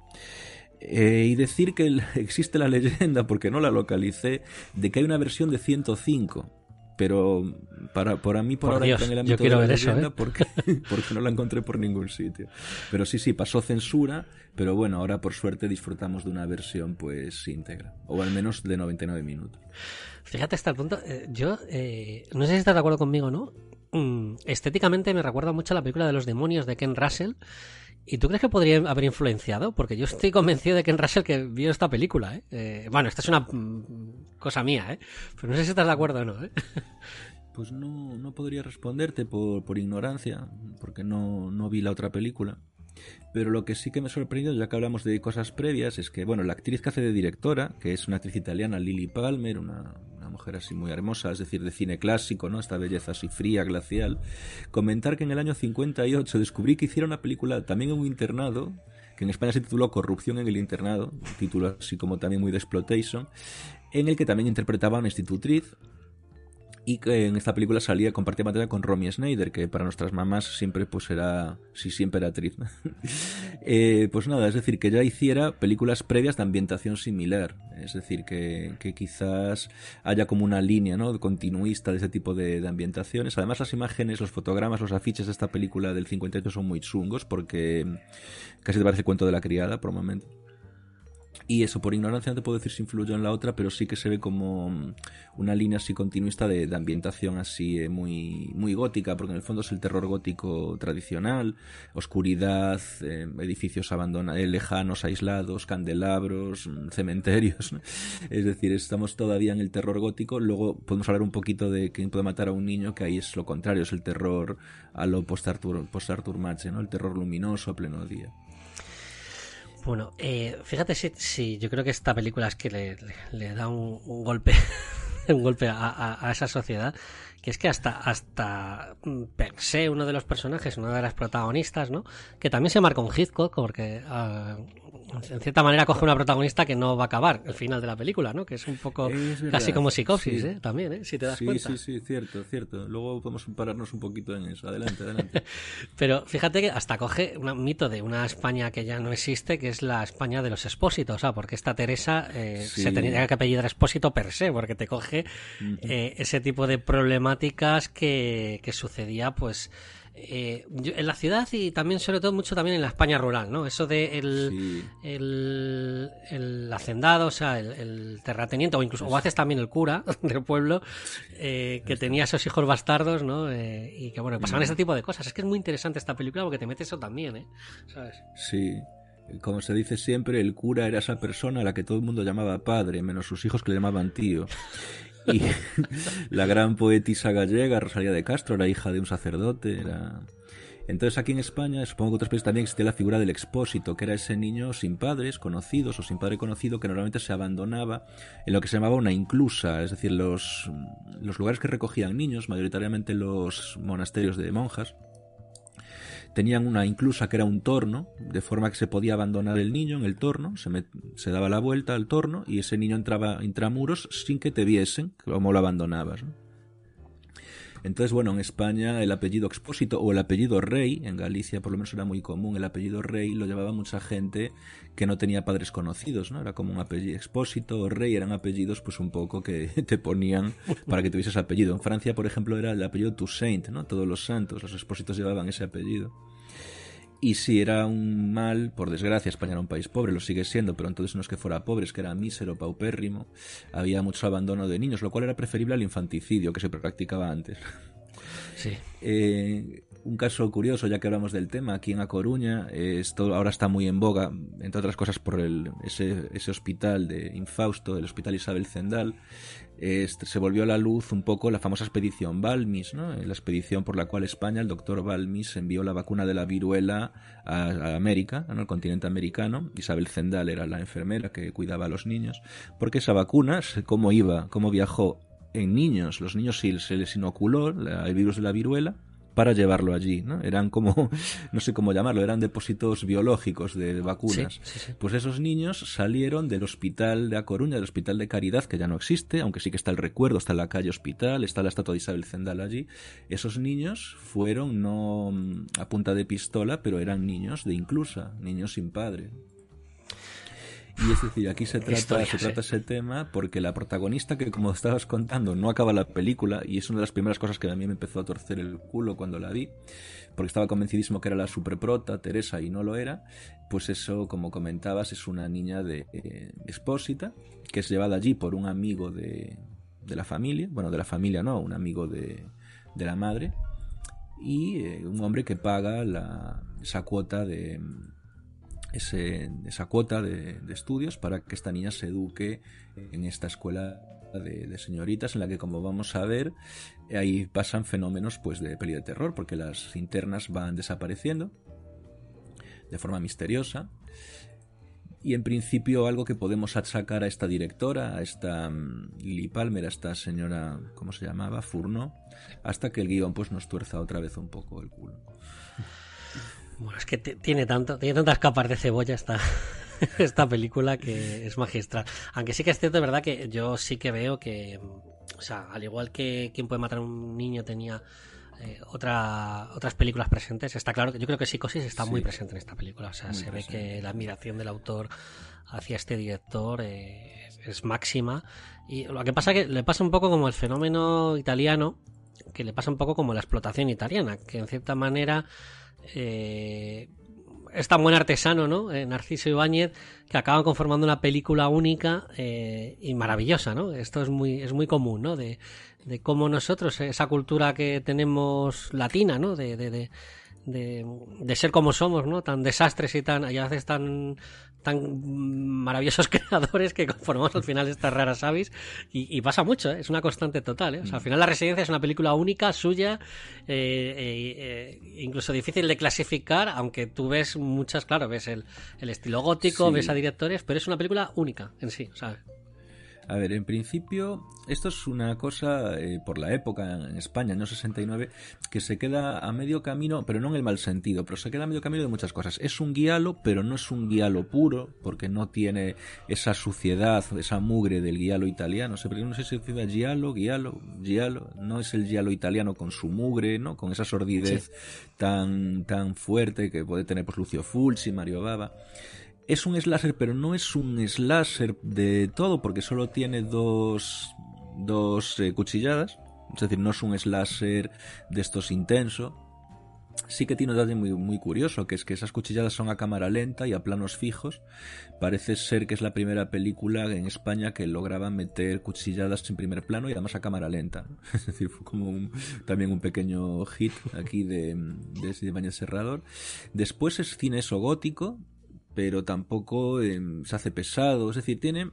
Eh, y decir que el, existe la leyenda, porque no la localicé, de que hay una versión de ciento cinco, pero para, para mí por, por ahora Dios, en el ámbito yo quiero de la ver leyenda, eso, ¿eh? porque, porque no la encontré por ningún sitio. Pero sí, sí, pasó censura, pero bueno, ahora por suerte disfrutamos de una versión pues íntegra, o al menos de noventa y nueve minutos. Fíjate hasta el punto, eh, yo eh, no sé si estás de acuerdo conmigo, ¿no? Mm, estéticamente me recuerda mucho a la película de los demonios de Ken Russell. ¿Y tú crees que podría haber influenciado? Porque yo estoy convencido de Ken Russell que vio esta película, ¿eh? eh bueno, esta es una mm, cosa mía, ¿eh? Pero no sé si estás de acuerdo o no, ¿eh? Pues no, no podría responderte por, por ignorancia, porque no, no vi la otra película. Pero lo que sí que me ha sorprendido, ya que hablamos de cosas previas, es que, bueno, la actriz que hace de directora, que es una actriz italiana, Lily Palmer, una, una mujer así muy hermosa, es decir, de cine clásico, ¿no? Esta belleza así fría, glacial. Comentar que en el año cincuenta y ocho descubrí que hiciera una película también en un internado, que en España se tituló Corrupción en el internado, un título así como también muy de exploitation, en el que también interpretaba a una institutriz. y que en esta película salía, compartía pantalla con Romy Schneider, que para nuestras mamás siempre pues era, sí, siempre era actriz. eh, pues nada, es decir, que ya hiciera películas previas de ambientación similar, es decir, que, que quizás haya como una línea, ¿no?, continuista de ese tipo de, de ambientaciones. Además, las imágenes, los fotogramas, los afiches de esta película del cincuenta y ocho son muy chungos, porque casi te parece el cuento de la criada por momentos. Y eso, por ignorancia no te puedo decir si influyó en la otra, pero sí que se ve como una línea así continuista de, de ambientación así eh, muy, muy gótica, porque en el fondo es el terror gótico tradicional, oscuridad, eh, edificios abandonados, eh, lejanos, aislados, candelabros, cementerios, ¿no? Es decir, estamos todavía en el terror gótico. Luego podemos hablar un poquito de quién puede matar a un niño, que ahí es lo contrario, es el terror a lo post-Arthur, post-Arthur Machen, ¿no?, el terror luminoso a pleno día. Bueno, eh, fíjate si, si yo creo que esta película es que le, le, le da un, un golpe un golpe a, a, a esa sociedad, que es que hasta hasta per se uno de los personajes, una de las protagonistas, ¿no?, que también se marca un Hitchcock, porque uh, en cierta manera coge una protagonista que no va a acabar el final de la película, ¿no?, que es un poco es casi como Psicosis, sí. ¿eh? También, ¿eh? Si te das sí, cuenta. Sí, sí, sí, cierto, cierto. Luego podemos pararnos un poquito en eso. Adelante, adelante. Pero fíjate que hasta coge un mito de una España que ya no existe, que es la España de los Expósitos, ¿sabes? Porque esta Teresa eh, sí. se tenía que apellidar Expósito per se, porque te coge uh-huh. eh, ese tipo de problemáticas que, que sucedía, pues, Eh, yo, en la ciudad y también, sobre todo, mucho también en la España rural, ¿no? Eso de el, sí. el, el hacendado, o sea, el, el terrateniente, o incluso, o haces también el cura del pueblo, eh, que tenía esos hijos bastardos, ¿no? Eh, y que, bueno, pasaban mm. este tipo de cosas. Es que es muy interesante esta película porque te mete eso también, ¿eh? ¿Sabes? Sí. Como se dice siempre, el cura era esa persona a la que todo el mundo llamaba padre, menos sus hijos que le llamaban tío. Y la gran poetisa gallega, Rosalía de Castro, era hija de un sacerdote. Era... Entonces aquí en España, supongo que otros países también existía la figura del expósito, que era ese niño sin padres conocidos o sin padre conocido que normalmente se abandonaba en lo que se llamaba una inclusa, es decir, los, los lugares que recogían niños, mayoritariamente los monasterios de monjas, tenían una inclusa que era un torno, de forma que se podía abandonar el niño en el torno, se, met, se daba la vuelta al torno y ese niño entraba intramuros sin que te viesen como lo abandonabas, ¿no? Entonces, bueno, en España el apellido Expósito o el apellido Rey, en Galicia por lo menos era muy común, el apellido Rey lo llevaba mucha gente que no tenía padres conocidos, ¿no? Era como un apellido Expósito o Rey, eran apellidos pues un poco que te ponían para que tuvieses apellido. En Francia, por ejemplo, era el apellido Toussaint, ¿no? Todos los santos, los expósitos llevaban ese apellido. Y si era un mal, por desgracia, España era un país pobre, lo sigue siendo, pero entonces no es que fuera pobre, es que era mísero, paupérrimo, había mucho abandono de niños, lo cual era preferible al infanticidio que se practicaba antes. Sí. Eh, un caso curioso, ya que hablamos del tema, aquí en A Coruña, eh, esto ahora está muy en boga, entre otras cosas por el, ese, ese hospital de Infausto, el Hospital Isabel Zendal. Este, se volvió a la luz un poco la famosa expedición Balmis, ¿no? La expedición por la cual España, el doctor Balmis, envió la vacuna de la viruela a, a América, ¿no? Al continente americano. Isabel Zendal era la enfermera que cuidaba a los niños, porque esa vacuna, cómo iba, cómo viajó en niños, los niños sí se les inoculó la, el virus de la viruela para llevarlo allí, ¿no? Eran como, no sé cómo llamarlo, eran depósitos biológicos de vacunas. Sí, sí, sí. Pues esos niños salieron del hospital de A Coruña, del hospital de Caridad, que ya no existe, aunque sí que está el recuerdo, está en la calle Hospital, está la estatua de Isabel Zendal allí. Esos niños fueron no a punta de pistola, pero eran niños de inclusa, niños sin padre. Y es decir, aquí se trata, Historias, se trata ¿eh? ese tema porque la protagonista, que como estabas contando no acaba la película, y es una de las primeras cosas que a mí me empezó a torcer el culo cuando la vi, porque estaba convencidísimo que era la superprota, Teresa, y no lo era. Pues eso, como comentabas, es una niña de eh, Expósita, que es llevada allí por un amigo de, de la familia, bueno, de la familia no, un amigo de, de la madre, y eh, un hombre que paga la, esa cuota de... Ese, esa cuota de, de estudios para que esta niña se eduque en esta escuela de, de señoritas, en la que, como vamos a ver, ahí pasan fenómenos pues de peli de terror, porque las internas van desapareciendo de forma misteriosa, y en principio algo que podemos achacar a esta directora, a esta um, Lily Palmer, a esta señora, ¿cómo se llamaba? Furno, hasta que el guión pues nos tuerza otra vez un poco el culo. Bueno, es que t- tiene tanto, tiene tantas capas de cebolla esta, esta película que es magistral. Aunque sí que es cierto, es verdad que yo sí que veo que O sea, al igual que Quién puede matar a un niño tenía eh, otra, otras películas presentes, está claro que yo creo que Psicosis está sí. muy presente en esta película. O sea, muy se presente. Ve que la admiración del autor hacia este director eh, es máxima. Y lo que pasa es que le pasa un poco como el fenómeno italiano, que le pasa un poco como la explotación italiana, que en cierta manera eh, es tan buen artesano, ¿no? Eh, Narciso Ibáñez, que acaban conformando una película única eh, y maravillosa, ¿no? Esto es muy es muy común, ¿no? De, de cómo nosotros, esa cultura que tenemos latina, ¿no? De, de, de, de, de ser como somos, ¿no? Tan desastres y tan, y a veces tan tan maravillosos creadores que conformamos al final estas raras avis y, y pasa mucho, ¿eh? Es una constante total, ¿eh? O sea, al final La Residencia es una película única, suya, eh, eh, eh, incluso difícil de clasificar, aunque tú ves muchas, claro, ves el, el estilo gótico, sí. ves a directores, pero es una película única en sí, ¿sabes? A ver, en principio, esto es una cosa, eh, por la época en España, en el sesenta y nueve, que se queda a medio camino, pero no en el mal sentido, pero se queda a medio camino de muchas cosas. Es un guialo, pero no es un guialo puro, porque no tiene esa suciedad, esa mugre del guialo italiano. No sé si se dice giallo, guialo, giallo, no es el giallo italiano con su mugre, ¿no? Con esa sordidez sí. tan, tan fuerte que puede tener pues Lucio Fulci, Mario Bava. Es un slasher, pero no es un slasher de todo, porque solo tiene dos, dos eh, cuchilladas. Es decir, no es un slasher de estos intenso. Sí que tiene un detalle muy, muy curioso, que es que esas cuchilladas son a cámara lenta y a planos fijos. Parece ser que es la primera película en España que lograba meter cuchilladas en primer plano y además a cámara lenta. Es decir, fue como un, también un pequeño hit aquí de, de, de Ibáñez Serrador. Después es cine eso gótico, pero tampoco eh, se hace pesado, es decir, tiene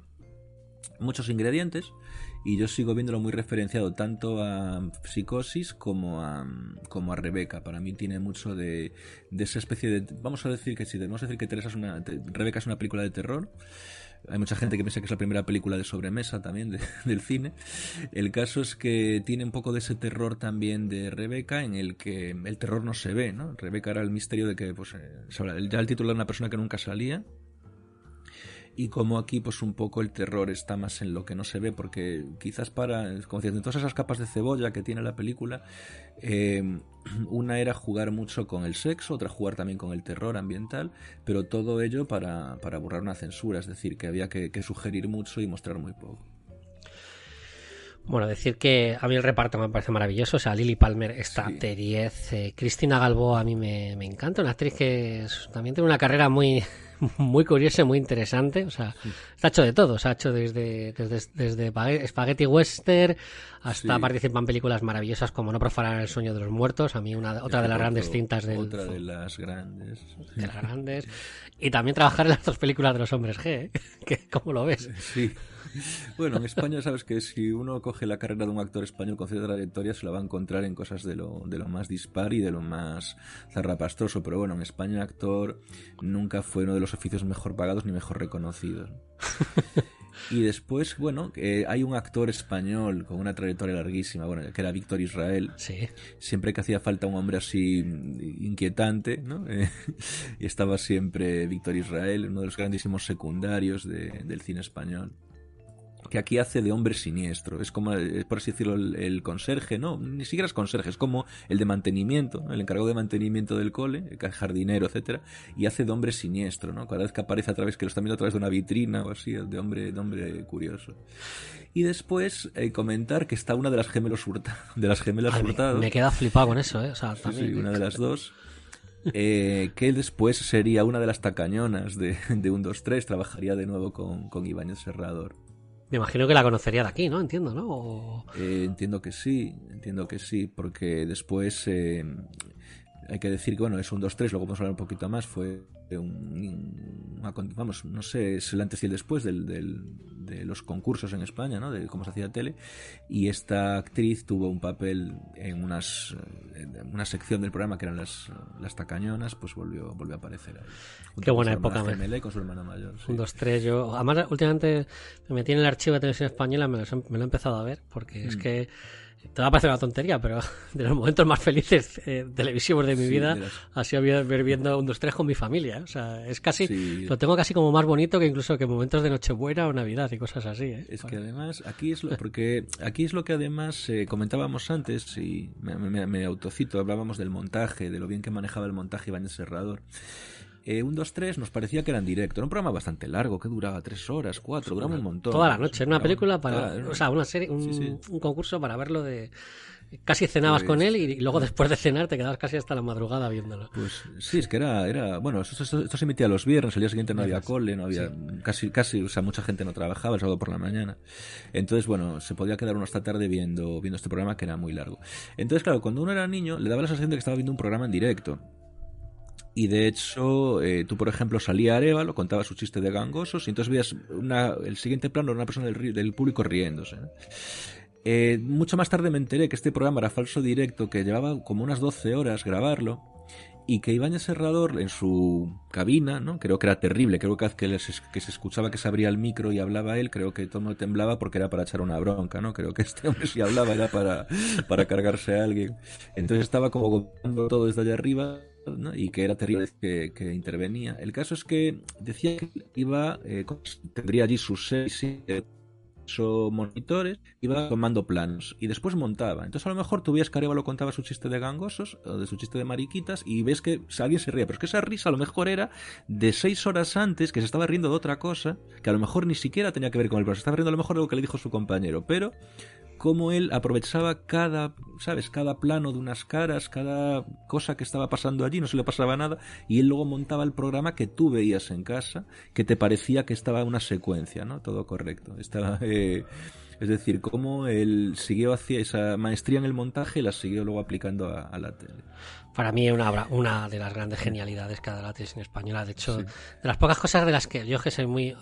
muchos ingredientes y yo sigo viéndolo muy referenciado tanto a Psicosis como a como a Rebeca. Para mí tiene mucho de, de esa especie de, vamos a decir que sí, vamos a decir que Teresa es una, Rebeca es una película de terror. Hay mucha gente que piensa que es la primera película de sobremesa también de, del cine. El caso es que tiene un poco de ese terror también de Rebeca, en el que el terror no se ve, ¿no? Rebeca era el misterio de que, pues, ya el título de una persona que nunca salía. Y como aquí, pues un poco el terror está más en lo que no se ve, porque quizás para, como decía, en todas esas capas de cebolla que tiene la película, eh, una era jugar mucho con el sexo, otra jugar también con el terror ambiental, pero todo ello para, para burlar una censura, es decir, que había que, que sugerir mucho y mostrar muy poco. Bueno, decir que a mí el reparto me parece maravilloso. O sea, Lily Palmer está sí. de diez. Eh, Cristina Galbo a mí me, me encanta. Una actriz que es, también tiene una carrera muy muy curiosa y muy interesante. O sea, sí. está hecho de todo. O sea, ha hecho desde, desde, desde Spaghetti Western hasta sí. participa en películas maravillosas como No profanar el sueño de los muertos. A mí una otra de las grandes cintas del... Otra de las grandes. De las grandes. Y también trabajar en las dos películas de los hombres G, ¿eh? Que, ¿cómo lo ves? Sí. Bueno, en España sabes que si uno coge la carrera de un actor español con cierta trayectoria se la va a encontrar en cosas de lo, de lo más dispar y de lo más zarrapastroso, pero bueno, en España actor nunca fue uno de los oficios mejor pagados ni mejor reconocidos. Y después, bueno, eh, hay un actor español con una trayectoria larguísima, bueno, que era Víctor Israel. Sí. Siempre que hacía falta un hombre así inquietante, ¿no? Eh, y estaba siempre Víctor Israel, uno de los grandísimos secundarios de, del cine español, que aquí hace de hombre siniestro. Es como, por así decirlo, el, el conserje, no, ni siquiera es conserje, es como el de mantenimiento, ¿no? El encargado de mantenimiento del cole, el jardinero, etcétera, y hace de hombre siniestro, ¿no? Cada vez que aparece a través, que lo está viendo a través de una vitrina o así, de hombre, de hombre curioso. Y después eh, comentar que está una de las gemelos hurta, de las gemelas Hurtado. Me, me queda flipado con eso, ¿eh? O sea, también... Sí, sí, una de las dos. Eh, que después sería una de las tacañonas de, de un dos tres, trabajaría de nuevo con, con Ibáñez Serrador. Me imagino que la conocería de aquí, ¿no? Entiendo, ¿no? O... Eh, entiendo que sí, entiendo que sí, porque después eh, hay que decir que, bueno, es un dos tres, luego podemos hablar un poquito más, fue un, una, vamos, no sé, es el antes y el después del, del, de los concursos en España, ¿no? De cómo se hacía tele, y esta actriz tuvo un papel en unas en una sección del programa que eran las, las tacañonas, pues volvió volvió a aparecer ahí. Qué buena época, gemela y con su hermana mayor. Sí. Un dos tres, yo, además últimamente me metí en el archivo de televisión española, me lo, me lo he empezado a ver, porque mm. es que Te va a parecer una tontería, pero de los momentos más felices eh, televisivos de mi Sí, vida de las- ha sido ver viendo un dos tres con mi familia. ¿eh? O sea, es casi, Sí. lo tengo casi como más bonito que incluso que momentos de Nochebuena o Navidad y cosas así. ¿eh? Es que además, aquí es lo, porque aquí es lo que además eh, comentábamos antes, y me, me, me autocito, hablábamos del montaje, de lo bien que manejaba el montaje Ibáñez Serrador. Eh, un dos tres nos parecía que era en directo, era un programa bastante largo, que duraba tres horas, cuatro, duraba un montón. Toda la noche, era una Duraba- película para, toda- o sea, una serie, un, Sí, sí. un concurso para verlo de... Casi cenabas Pues- con él y luego después de cenar te quedabas casi hasta la madrugada viéndolo. Pues sí, es que era, era bueno, esto, esto, esto se emitía los viernes, el día siguiente no había cole, no había casi, casi, o sea, mucha gente no trabajaba el sábado por la mañana. Entonces, bueno, se podía quedar uno hasta tarde viendo, viendo este programa que era muy largo. Entonces, claro, cuando uno era niño, le daba la sensación de que estaba viendo un programa en directo. Y de hecho, eh, tú, por ejemplo, salía Arévalo, contaba su chiste de gangosos, y entonces veías una, el siguiente plano era una persona del, ri- del público riéndose, ¿no? Eh, mucho más tarde me enteré que este programa era falso directo, que llevaba como unas doce horas grabarlo, y que Ibáñez Serrador en su cabina, ¿no? Creo que era terrible, creo que, que, les, que se escuchaba que se abría el micro y hablaba él, creo que todo el mundo temblaba porque era para echar una bronca, ¿no? Creo que este hombre si hablaba era para, para cargarse a alguien. Entonces estaba como gobernando todo desde allá arriba, ¿no? Y que era terrible que, que intervenía. El caso es que decía que iba, eh, tendría allí sus seis, siete, ocho monitores, iba tomando planos y después montaba. Entonces a lo mejor tú veías que Arévalo contaba su chiste de gangosos o de su chiste de mariquitas y ves que alguien se ría, pero es que esa risa a lo mejor era de seis horas antes, que se estaba riendo de otra cosa que a lo mejor ni siquiera tenía que ver con el programa, se estaba riendo a lo mejor de lo que le dijo su compañero, pero cómo él aprovechaba cada, ¿sabes? Cada plano de unas caras, cada cosa que estaba pasando allí, no se le pasaba nada, y él luego montaba el programa que tú veías en casa, que te parecía que estaba una secuencia, ¿no? Todo correcto. Estaba, eh, es decir, cómo él siguió hacia esa maestría en el montaje y la siguió luego aplicando a, a la tele. Para mí una obra, una de las grandes genialidades que ha dado la televisión española. De hecho, Sí. de las pocas cosas de las que yo que soy muy,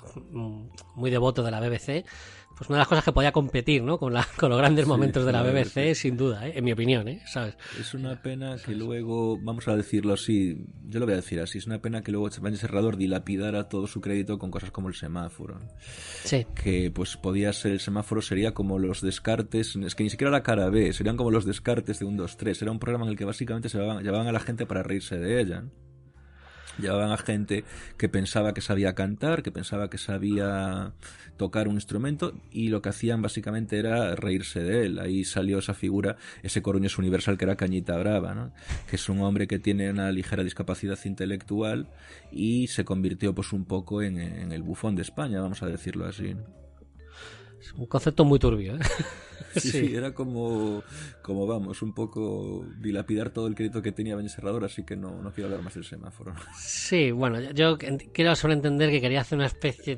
muy devoto de la B B C, pues una de las cosas que podía competir, ¿no? Con, la, con los grandes Sí, momentos de la claro, B B C, sí. sin duda, ¿eh? En mi opinión, ¿eh? ¿Sabes? Es una pena que luego, vamos a decirlo así, yo lo voy a decir así, es una pena que luego Ibáñez Serrador dilapidara todo su crédito con cosas como el semáforo, ¿no? Sí. Que pues podía ser, el semáforo sería como los descartes, es que ni siquiera la cara B, serían como los descartes de un dos tres, era un programa en el que básicamente se llevaban, llevaban a la gente para reírse de ella, ¿no? Llevaban a gente que pensaba que sabía cantar, que pensaba que sabía tocar un instrumento y lo que hacían básicamente era reírse de él. Ahí salió esa figura, ese Coruñés universal que era Cañita Brava, ¿no? Que es un hombre que tiene una ligera discapacidad intelectual y se convirtió pues un poco en, en el bufón de España, vamos a decirlo así, ¿no? Es un concepto muy turbio, ¿eh? Sí, sí, era como, como vamos, un poco dilapidar todo el crédito que tenía Ibáñez Serrador, así que no, no quiero hablar más del semáforo. Sí, bueno, yo quiero sobreentender que quería hacer una especie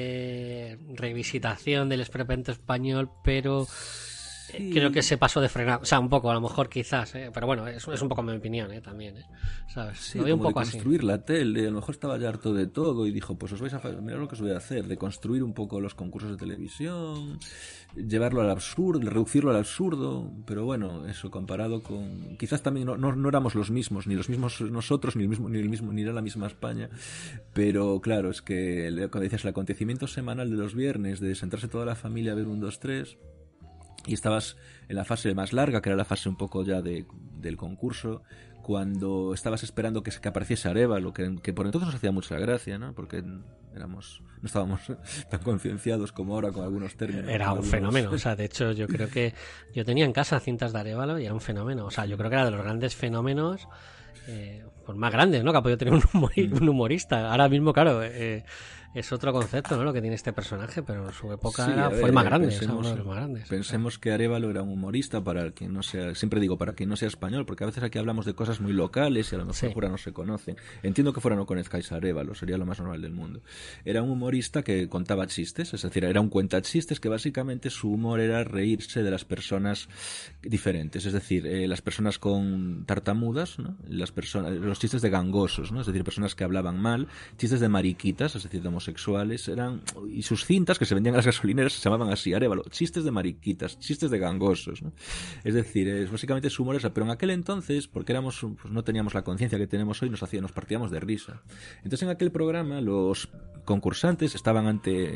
de revisitación del experimento español, pero sí. Creo que se pasó de frenar, o sea, un poco, a lo mejor quizás, ¿eh? Pero bueno, es, es un poco mi opinión, ¿eh? También, ¿eh? ¿Sabes? Sí, lo veo un como poco de construir así. la tele, a lo mejor estaba ya harto de todo y dijo, pues os vais a mirar lo que os voy a hacer, de construir un poco los concursos de televisión, llevarlo al absurdo, reducirlo al absurdo, pero bueno, eso comparado con, quizás también no, no, no éramos los mismos, ni los mismos nosotros, ni el mismo, ni el mismo, ni era la misma España, pero claro, es que cuando decías el acontecimiento semanal de los viernes, de sentarse toda la familia a ver un dos tres, y estabas en la fase más larga, que era la fase un poco ya de, del concurso, cuando estabas esperando que, que apareciese Arévalo, que, que por entonces nos hacía mucha gracia, ¿no? Porque éramos, no estábamos tan concienciados como ahora con algunos términos. Era un algunos... fenómeno, o sea, de hecho yo creo que yo tenía en casa cintas de Arévalo y era un fenómeno, o sea, yo creo que era de los grandes fenómenos, eh, pues más grandes, ¿no? Que ha podido tener un, humor- un humorista. Ahora mismo, claro, eh, es otro concepto, ¿no? Lo que tiene este personaje, pero en su época Sí, era, ver, fue el más grande, pensemos, o sea, uno de los más grandes. Pensemos que Arévalo era un humorista, para el que no sea, siempre digo, para quien no sea español, porque a veces aquí hablamos de cosas muy locales y a lo mejor Sí. fuera no se conocen. Entiendo que fuera no conozcáis a Arévalo, sería lo más normal del mundo. Era un humorista que contaba chistes, es decir, era un cuentachistes que básicamente su humor era reírse de las personas diferentes, es decir, eh, las personas con tartamudas, ¿no? Las personas, los chistes de gangosos, ¿no? Es decir, personas que hablaban mal, chistes de mariquitas, es decir, de homosexuales, eran, y sus cintas que se vendían a las gasolineras se llamaban así, Arévalo, chistes de mariquitas, chistes de gangosos, ¿no? Es decir, es básicamente su humor esa, pero en aquel entonces, porque éramos, pues no teníamos la conciencia que tenemos hoy, nos hacía, nos partíamos de risa. Entonces en aquel programa los concursantes estaban ante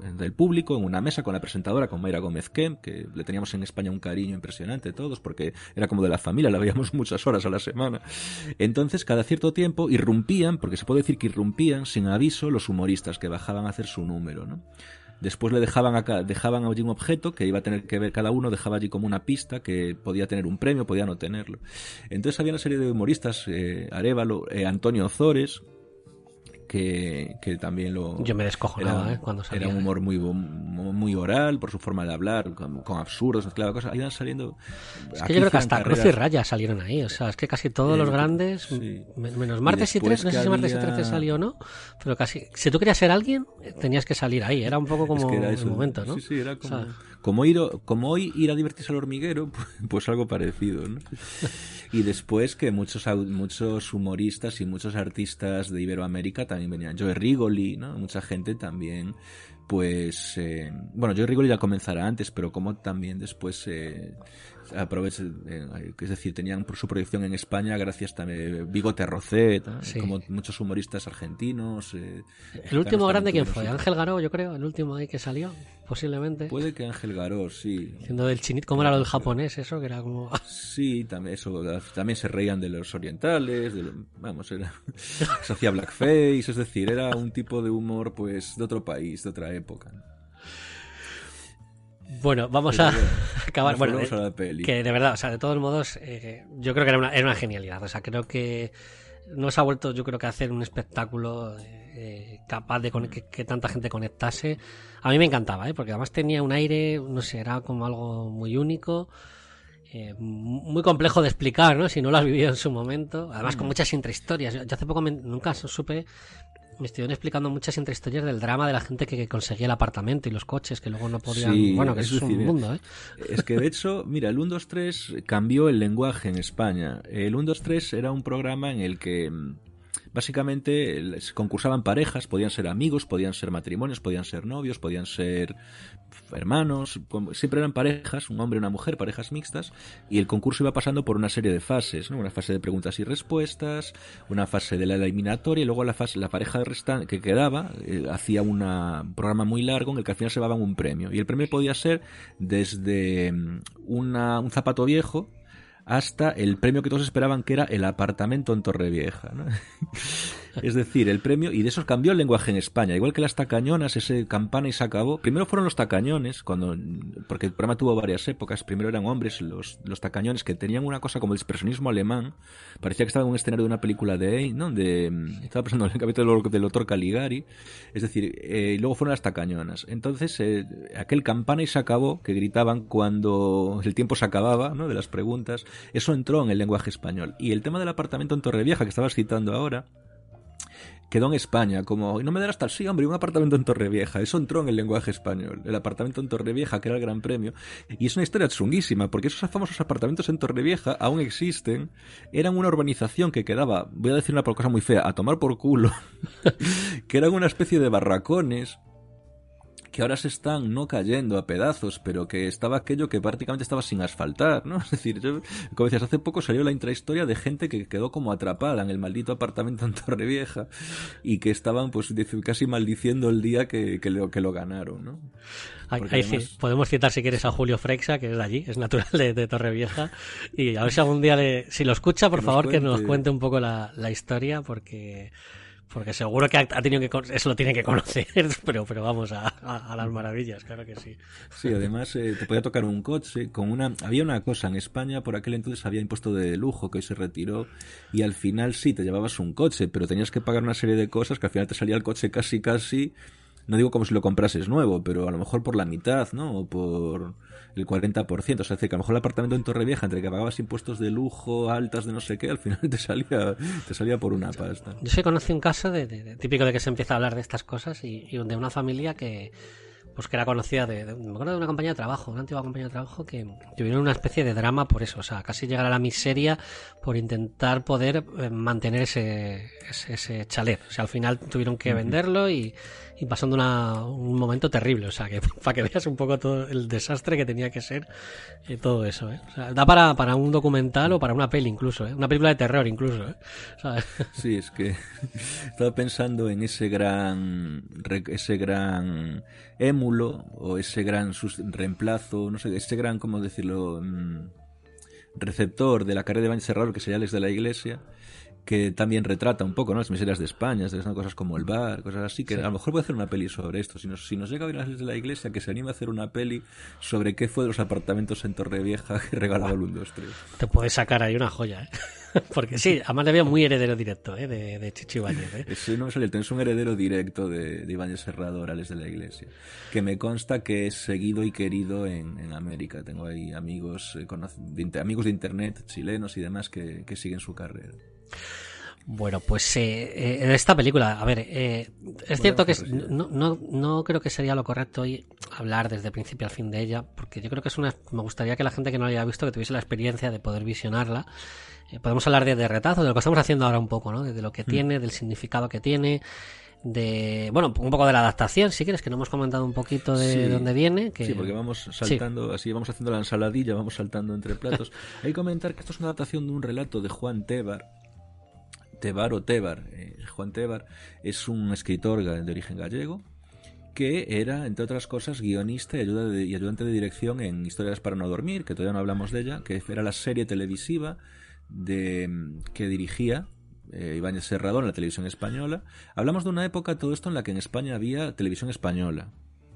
del público en una mesa con la presentadora, con Mayra Gómez Kemp, que le teníamos en España un cariño impresionante todos, porque era como de la familia, la veíamos muchas horas a la semana. Entonces, cada cierto tiempo irrumpían, porque se puede decir que irrumpían sin aviso los humoristas que bajaban a hacer su número, ¿no? Después le dejaban acá, dejaban allí un objeto que iba a tener que ver cada uno, dejaba allí como una pista que podía tener un premio, podía no tenerlo. Entonces había una serie de humoristas, eh, Arévalo, eh, Antonio Ozores, que, que también lo... Yo me descojonaba, era, ¿eh? Cuando salía. Era un humor muy, muy oral, por su forma de hablar, con, con absurdos, mezclaba cosas. Iban saliendo... Es que yo creo que hasta Cruz y Raya salieron ahí. O sea, es que casi todos eh, los grandes, sí. menos Martes y, y Trece, no sé si Martes había... y Trece salió o no, pero casi... Si tú querías ser alguien, tenías que salir ahí. Era un poco como es que el momento, ¿no? Sí, sí, era como... O sea, Como, ir, como hoy ir a divertirse al hormiguero, pues, pues algo parecido, ¿no? Y después que muchos muchos humoristas y muchos artistas de Iberoamérica también venían. Joe Rigoli, ¿no? Mucha gente también, pues... Eh, bueno, Joe Rigoli ya comenzará antes, pero como también después... Eh, aprovecha, eh, es decir, tenían su proyección en España gracias también a Bigote Roset, ¿no? Sí. Como muchos humoristas argentinos. Eh, el último grande, ¿quién fue? Ángel Garó, yo creo, el último ahí que salió, posiblemente. Puede que Ángel Garó, sí. Haciendo del chinito, ¿cómo era lo del japonés eso? Que era como... Sí, también, eso, también se reían de los orientales, de lo, vamos, era, se hacía blackface, es decir, era un tipo de humor pues de otro país, de otra época. Bueno, vamos a acabar. Bueno, a la peli. Que de verdad, o sea, de todos modos, eh, yo creo que era una, era una genialidad. O sea, creo que nos ha vuelto, yo creo que a hacer un espectáculo eh, capaz de con, que, que tanta gente conectase. A mí me encantaba, ¿eh? Porque además tenía un aire, no sé, era como algo muy único, eh, muy complejo de explicar, ¿no? Si no lo has vivido en su momento. Además, con muchas intrahistorias. Yo hace poco me, nunca supe. Me estuvieron explicando muchas intrahistorias del drama de la gente que, que conseguía el apartamento y los coches que luego no podían... Sí, bueno, que es eso es decir, un mundo, ¿eh? Es que de hecho, mira, el uno dos tres cambió el lenguaje en España. El uno dos tres era un programa en el que básicamente concursaban parejas, podían ser amigos, podían ser matrimonios, podían ser novios, podían ser hermanos, siempre eran parejas, un hombre y una mujer, parejas mixtas, y el concurso iba pasando por una serie de fases, ¿no? Una fase de preguntas y respuestas, una fase de la eliminatoria, y luego la fase, la pareja restan- que quedaba eh, hacía una, un programa muy largo en el que al final se daban un premio, y el premio podía ser desde una, un zapato viejo hasta el premio que todos esperaban, que era el apartamento en Torrevieja, ¿no? Es decir, el premio, y de eso cambió el lenguaje en España, igual que las tacañonas, ese campana y se acabó. Primero fueron los tacañones, cuando, porque el programa tuvo varias épocas. Primero eran hombres, los, los tacañones, que tenían una cosa como el expresionismo alemán, parecía que estaba en un escenario de una película de, ¿no? De, estaba pensando en el capítulo del doctor Caligari, es decir, eh, luego fueron las tacañonas. Entonces, eh, aquel campana y se acabó, que gritaban cuando el tiempo se acababa, ¿no? De las preguntas, eso entró en el lenguaje español. Y el tema del apartamento en Torrevieja, que estabas citando ahora, quedó en España, como, no me darás tal, sí, hombre, un apartamento en Torrevieja. Eso entró en el lenguaje español, el apartamento en Torrevieja, que era el gran premio. Y es una historia chunguísima, porque esos famosos apartamentos en Torrevieja aún existen. Eran una urbanización que quedaba, voy a decir una cosa muy fea, a tomar por culo, que eran una especie de barracones, que ahora se están no cayendo a pedazos, pero que estaba aquello que prácticamente estaba sin asfaltar, ¿no? Es decir, yo, como decías, hace poco salió la intrahistoria de gente que quedó como atrapada en el maldito apartamento en Torrevieja y que estaban pues casi maldiciendo el día que, que, lo, que lo ganaron, ¿no? Ahí, ahí además... sí, podemos citar si quieres a Julio Freixa, que es de allí, es natural de, de Torrevieja, y a ver si algún día, le, si lo escucha, por que favor, que nos cuente un poco la, la historia, porque... Porque seguro que ha tenido que eso lo tiene que conocer, pero pero vamos a, a, a las maravillas, claro que sí. Sí, además eh, te podía tocar un coche con una... Había una cosa en España, por aquel entonces había impuesto de lujo que hoy se retiró, y al final sí, te llevabas un coche, pero tenías que pagar una serie de cosas que al final te salía el coche casi casi... No digo como si lo comprases nuevo, pero a lo mejor por la mitad, ¿no? O por el cuarenta por ciento. O sea, que a lo mejor el apartamento en Torrevieja, entre que pagabas impuestos de lujo, altas de no sé qué, al final te salía te salía por una pasta. Yo sé, conocí un caso de, de, de típico de que se empieza a hablar de estas cosas y, y de una familia que, pues que era conocida de, de, me acuerdo de una compañía de trabajo, una antigua compañía de trabajo que tuvieron una especie de drama por eso, o sea, casi llegar a la miseria por intentar poder eh, mantener ese, ese, ese chalet. O sea, al final tuvieron que venderlo y, y pasando una, un momento terrible, o sea, que para que veas un poco todo el desastre que tenía que ser eh, todo eso, ¿eh? O sea, da para, para un documental o para una peli incluso, ¿eh? Una película de terror incluso, ¿eh? O sea, sí, es que estaba pensando en ese gran ese gran émulo o ese gran reemplazo, no sé, ese gran, ¿cómo decirlo? Receptor de la carrera de Ibáñez Serrador, que sería Alex de la Iglesia, que también retrata un poco, ¿no?, las miserias de España, son cosas como el bar, cosas así, que sí. A lo mejor puede hacer una peli sobre esto. Si nos, si nos llega a ver Alex de la Iglesia, que se anima a hacer una peli sobre qué fue de los apartamentos en Torrevieja que regalaba el uno dos tres. Te puedes sacar ahí una joya, ¿eh? Porque sí, además le veo muy heredero directo, ¿eh?, de, de Chicho Ibáñez, ¿eh? Sí, no me salió, tenés un heredero directo de, de Ibáñez Serrador, Alex de la Iglesia, que me consta que es seguido y querido en, en América. Tengo ahí amigos, eh, de, amigos de internet chilenos y demás que, que siguen su carrera. Bueno, pues eh, eh, esta película, a ver, eh, es cierto que no, no, no creo que sería lo correcto hoy hablar desde principio al fin de ella, porque yo creo que es una, me gustaría que la gente que no la haya visto, que tuviese la experiencia de poder visionarla. Eh, podemos hablar de, de retazo, de lo que estamos haciendo ahora un poco, ¿no? De, de lo que mm. tiene, del significado que tiene, de, bueno, un poco de la adaptación, si quieres, que no hemos comentado un poquito de sí, dónde viene. Que... Sí, porque vamos saltando, sí. así vamos haciendo la ensaladilla, vamos saltando entre platos. Hay que comentar que esto es una adaptación de un relato de Juan Tebar, Tebar o Tebar, eh, Juan Tebar es un escritor de origen gallego que era, entre otras cosas, guionista y, ayuda de, y ayudante de dirección en Historias para no dormir, que todavía no hablamos de ella, que era la serie televisiva de, que dirigía eh, Ibáñez Serrador en la televisión española. Hablamos de una época, todo esto, en la que en España había televisión española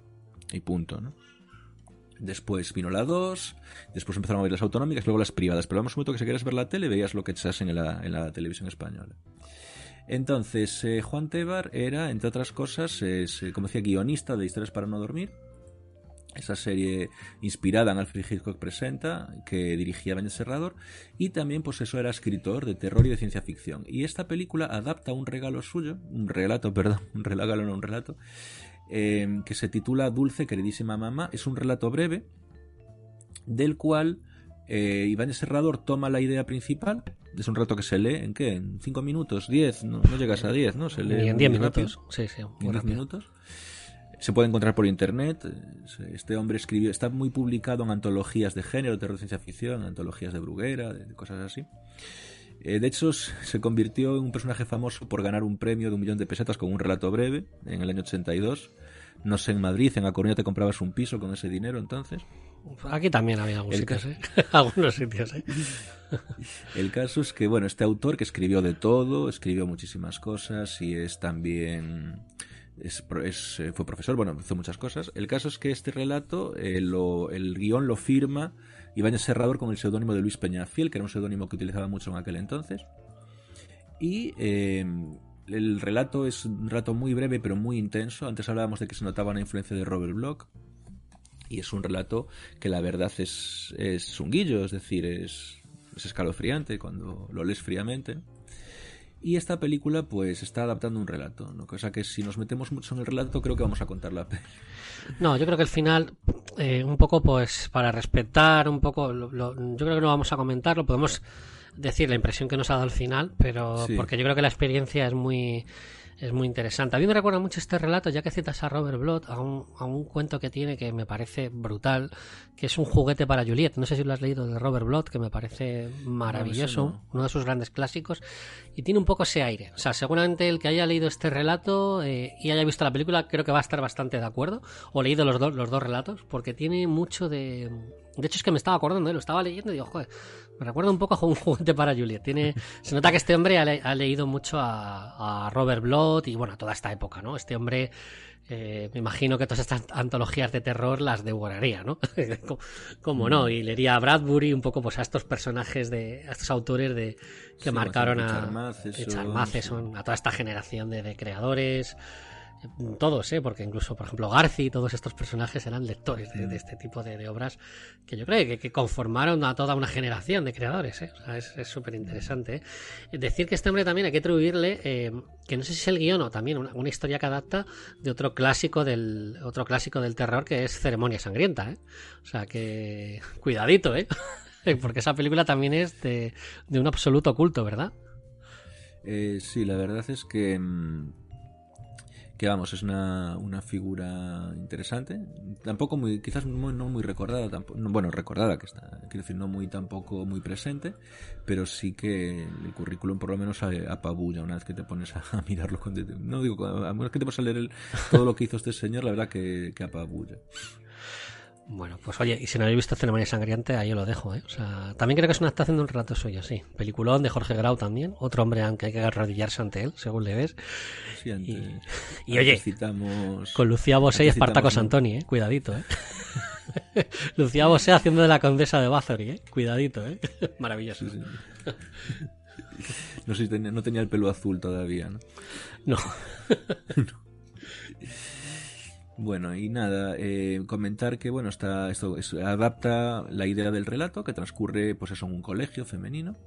y punto, ¿no? Después vino la dos, después empezaron a ver las autonómicas, luego las privadas. Pero vamos un momento que si querías ver la tele, veías lo que echasen en la, en la televisión española. Entonces, eh, Juan Tebar era, entre otras cosas, es, como decía, guionista de Historias para no dormir. Esa serie inspirada en Alfred Hitchcock Presenta, que dirigía Ibáñez Serrador. Y también, pues eso, era escritor de terror y de ciencia ficción. Y esta película adapta un regalo suyo, un relato, perdón, un regalo, no un relato, Eh, que se titula Dulce, queridísima mamá. Es un relato breve del cual eh, Ibáñez Serrador toma la idea principal. Es un relato que se lee en ¿qué? En cinco minutos, diez, no, no llegas a diez, ¿no? Se lee Ni en diez minutos. Sí, sí, en diez minutos. Se puede encontrar por internet. Este hombre escribió, está muy publicado en antologías de género, terror, ciencia ficción, antologías de Bruguera, de cosas así. Eh, de hecho, se convirtió en un personaje famoso por ganar un premio de un millón de pesetas con un relato breve en el año ochenta y dos. No sé, en Madrid, en A Coruña te comprabas un piso con ese dinero entonces. Aquí también había algunos sitios, caso... ¿eh? Algunos sitios, ¿eh? El caso es que, bueno, este autor que escribió de todo, escribió muchísimas cosas y es también... Es, es, fue profesor, bueno, hizo muchas cosas. El caso es que este relato, eh, lo, el guión lo firma Ibáñez Serrador con el seudónimo de Luis Peñafiel, que era un seudónimo que utilizaba mucho en aquel entonces. Y eh, el relato es un relato muy breve pero muy intenso. Antes hablábamos de que se notaba una influencia de Robert Bloch. Y es un relato que la verdad es, es un guillo, es decir, es, es escalofriante cuando lo lees fríamente. Y esta película pues está adaptando un relato, ¿no? Cosa que si nos metemos mucho en el relato creo que vamos a contar la peli. No, yo creo que el final, eh, un poco pues para respetar un poco, lo, lo, yo creo que no vamos a comentarlo, podemos decir la impresión que nos ha dado al final, pero sí. Porque yo creo que la experiencia es muy... Es muy interesante. A mí me recuerda mucho este relato, ya que citas a Robert Bloch, a un, a un cuento que tiene que me parece brutal, que es Un juguete para Juliet. No sé si lo has leído, de Robert Bloch, que me parece maravilloso, no, no. Uno de sus grandes clásicos, y tiene un poco ese aire. O sea, seguramente el que haya leído este relato eh, y haya visto la película, creo que va a estar bastante de acuerdo, o leído los, do, los dos relatos, porque tiene mucho de... De hecho, es que me estaba acordando, ¿eh? Lo estaba leyendo y digo, joder, me recuerda un poco a Un juguete para Juliet. Tiene, se nota que este hombre ha, le, ha leído mucho a, a Robert Bloch y, bueno, a toda esta época, ¿no? Este hombre, eh, me imagino que todas estas antologías de terror las devoraría, ¿no? Como no, y leería a Bradbury, un poco pues a estos personajes, de a estos autores de que sí, marcaron a Richard Matheson, a toda esta generación de, de creadores. Todos, ¿eh? Porque incluso, por ejemplo, Garci y todos estos personajes eran lectores de, de este tipo de, de obras que yo creo que, que conformaron a toda una generación de creadores, ¿eh? O sea, es súper interesante, ¿eh? Decir que este hombre también hay que atribuirle, eh, que no sé si es el guión o también una, una historia que adapta de otro clásico del otro clásico del terror, que es Ceremonia Sangrienta, ¿eh? O sea que cuidadito, ¿eh? Porque esa película también es de, de un absoluto culto, ¿verdad? Eh, sí, la verdad es que que vamos, es una, una figura interesante, tampoco muy, quizás muy, no muy recordada, tampoco, no, bueno, recordada, que está, quiero decir, no muy tampoco muy presente, pero sí que el currículum por lo menos apabulla una vez que te pones a, a mirarlo con, no digo, a menos que te pones a leer el, todo lo que hizo este señor, la verdad que, que apabulla. Bueno, pues oye, y si no habéis visto Ceremonia Sangrienta, ahí os lo dejo, ¿eh? O sea, también creo que es una adaptación de un relato suyo, sí. Peliculón de Jorge Grau también, otro hombre aunque hay que arrodillarse ante él, según le ves. Sí, ante, y, y oye, citamos, con Lucía Bosé y Espartaco Santoni, ¿eh? Cuidadito, ¿eh? Lucía Bosé haciendo de la condesa de Bathory, ¿eh? Cuidadito, ¿eh? Maravilloso. Sí, sí. No sé si tenía, no tenía el pelo azul todavía, ¿no? No. No. Bueno, y nada, eh, comentar que bueno, está esto es, adapta la idea del relato que transcurre, pues eso, en un colegio femenino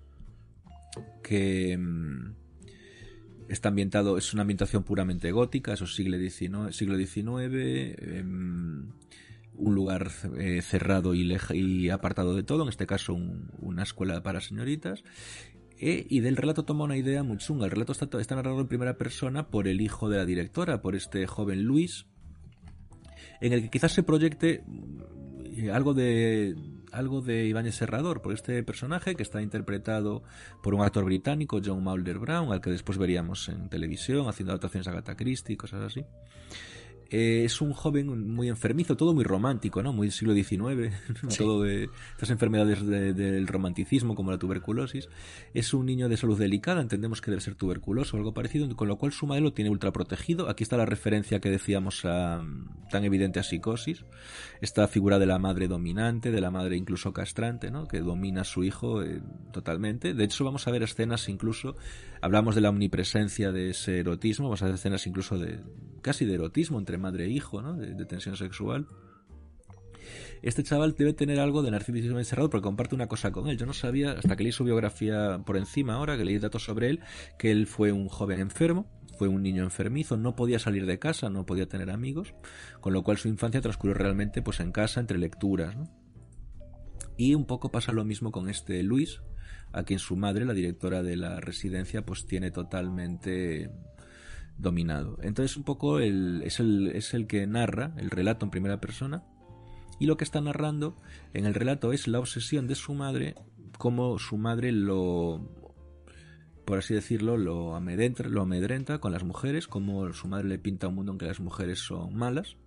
que mmm, está ambientado, es una ambientación puramente gótica, eso es siglo diecinueve, siglo diecinueve, eh, un lugar eh, cerrado y, leja, y apartado de todo, en este caso un, una escuela para señoritas. E, y del relato toma una idea muy chunga. El relato está, está narrado en primera persona por el hijo de la directora, por este joven Luis, en el que quizás se proyecte algo de algo de Ibáñez Serrador, por este personaje que está interpretado por un actor británico, John Mulder Brown, al que después veríamos en televisión haciendo adaptaciones a Agatha Christie y cosas así. Eh, es un joven muy enfermizo, todo muy romántico, ¿no? Muy siglo diecinueve, sí. Todo de estas enfermedades de, del romanticismo como la tuberculosis. Es un niño de salud delicada, entendemos que debe ser tuberculoso o algo parecido, con lo cual su madre lo tiene ultra protegido. Aquí está la referencia que decíamos a, tan evidente a Psicosis, esta figura de la madre dominante, de la madre incluso castrante, ¿no? Que domina a su hijo eh, totalmente. De hecho vamos a ver escenas incluso, hablamos de la omnipresencia de ese erotismo, vamos a ver escenas incluso de casi de erotismo entre madre e hijo, ¿no? De, de tensión sexual. Este chaval debe tener algo de narcisismo encerrado porque comparte una cosa con él. Yo no sabía, hasta que leí su biografía por encima ahora, que leí datos sobre él, que él fue un joven enfermo, fue un niño enfermizo, no podía salir de casa, no podía tener amigos, con lo cual su infancia transcurrió realmente pues en casa, entre lecturas, ¿no? Y un poco pasa lo mismo con este Luis, a quien su madre, la directora de la residencia, pues tiene totalmente dominado. Entonces un poco el, es, el, es el que narra el relato en primera persona, y lo que está narrando en el relato es la obsesión de su madre, cómo su madre lo, por así decirlo, lo amedrenta, lo amedrenta con las mujeres, cómo su madre le pinta un mundo en que las mujeres son malas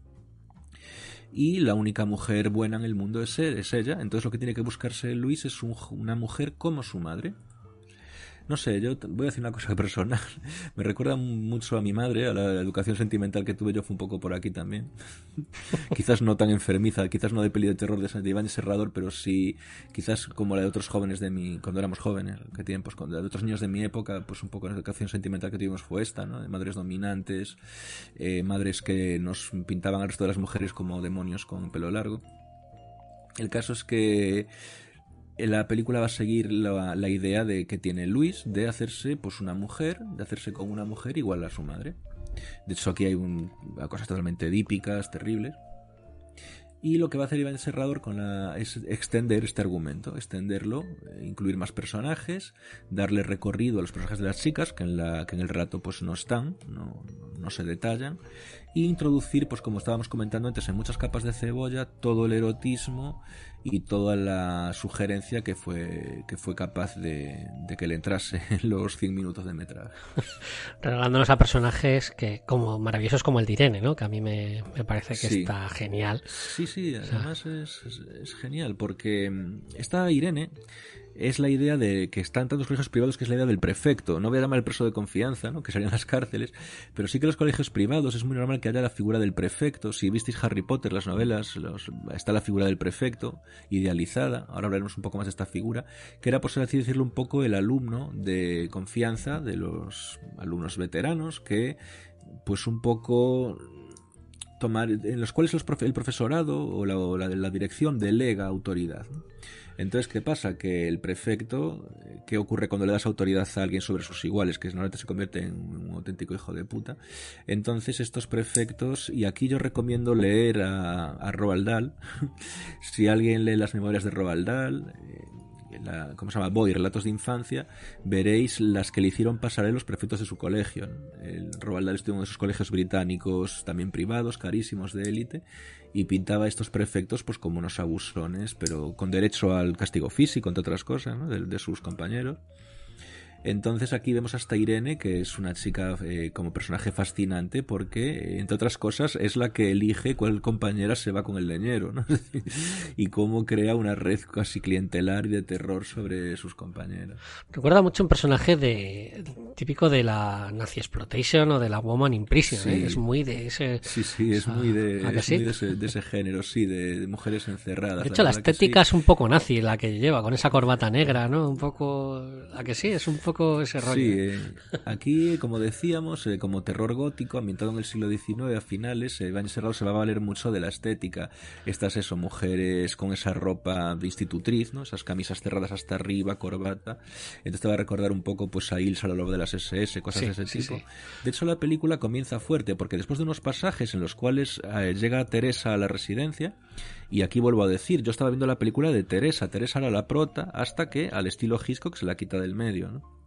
y la única mujer buena en el mundo es, él, es ella. Entonces lo que tiene que buscarse Luis es un, una mujer como su madre. No sé, yo voy a decir una cosa personal. Me recuerda mucho a mi madre, a la educación sentimental que tuve yo, fue un poco por aquí también. Quizás no tan enfermiza, quizás no de peli de terror de Ibáñez Serrador, pero sí, quizás como la de otros jóvenes de mi, cuando éramos jóvenes, que tienen, pues, cuando, de otros niños de mi época, pues un poco la educación sentimental que tuvimos fue esta, ¿no? De madres dominantes, eh, madres que nos pintaban al resto de las mujeres como demonios con pelo largo. El caso es que la película va a seguir la, la idea de que tiene Luis de hacerse pues una mujer, de hacerse con una mujer igual a su madre. De hecho aquí hay un, cosas totalmente edípicas, terribles. Y lo que va a hacer Ibáñez Serrador con la, es extender este argumento, extenderlo, incluir más personajes, darle recorrido a los personajes de las chicas, que en, la, que en el relato pues no están, no, no se detallan, e introducir, pues como estábamos comentando antes, en muchas capas de cebolla, todo el erotismo y toda la sugerencia que fue, que fue capaz de, de que le entrase en los cien minutos de metraje. Regalándonos a personajes que como maravillosos como el de Irene, ¿no? Que a mí me, me parece que sí. Está genial. Sí, sí, además o sea... es, es, es genial, porque esta Irene es la idea de que están tantos colegios privados, que es la idea del prefecto. No voy a llamar el preso de confianza, ¿no? Que serían las cárceles, pero sí que en los colegios privados es muy normal que haya la figura del prefecto. Si visteis Harry Potter, las novelas, los, está la figura del prefecto idealizada. Ahora hablaremos un poco más de esta figura, que era, por así decirlo, un poco el alumno de confianza de los alumnos veteranos, que pues un poco tomar, en los cuales los profe, el profesorado o la, o la, la dirección delega autoridad, ¿no? Entonces, ¿qué pasa? Que el prefecto, ¿qué ocurre cuando le das autoridad a alguien sobre sus iguales? Que normalmente se convierte en un auténtico hijo de puta. Entonces, estos prefectos, y aquí yo recomiendo leer a, a Roald Dahl. Si alguien lee las memorias de Roald Dahl, eh, La, ¿cómo se llama? Boy, Relatos de Infancia, veréis las que le hicieron pasar a los prefectos de su colegio. El Roald Dahl estuvo en uno de esos colegios británicos, también privados, carísimos, de élite, y pintaba a estos prefectos pues como unos abusones, pero con derecho al castigo físico, entre otras cosas, ¿no? de, de sus compañeros. Entonces aquí vemos hasta Irene, que es una chica eh, como personaje fascinante porque, entre otras cosas, es la que elige cuál compañera se va con el leñero, ¿no? Y cómo crea una red casi clientelar y de terror sobre sus compañeras. Recuerda mucho un personaje de típico de la Nazi Exploitation o de la Woman in Prison, Sí. ¿eh? Es muy de ese... Sí, sí, es muy de, ¿a que es sí? muy de, ese, de ese género, sí, de, de mujeres encerradas. De hecho, la, verdad que estética sí. es un poco nazi la que lleva, con esa corbata negra, ¿no? Un poco... ¿A que sí? Es un poco ese rollo. Sí, eh, aquí, como decíamos, eh, como terror gótico, ambientado en el siglo diecinueve a finales, eh, Iván Serrano se va a valer mucho de la estética. Estas, eso, mujeres con esa ropa de institutriz, ¿no? Esas camisas cerradas hasta arriba, corbata. Entonces te va a recordar un poco pues a Ilsa, a lo largo de las ese ese, cosas Sí, de ese sí, tipo. sí. De hecho, la película comienza fuerte, porque después de unos pasajes en los cuales eh, llega Teresa a la residencia, y aquí vuelvo a decir, yo estaba viendo la película de Teresa, Teresa era la prota, hasta que, al estilo Hitchcock, se la quita del medio, ¿no?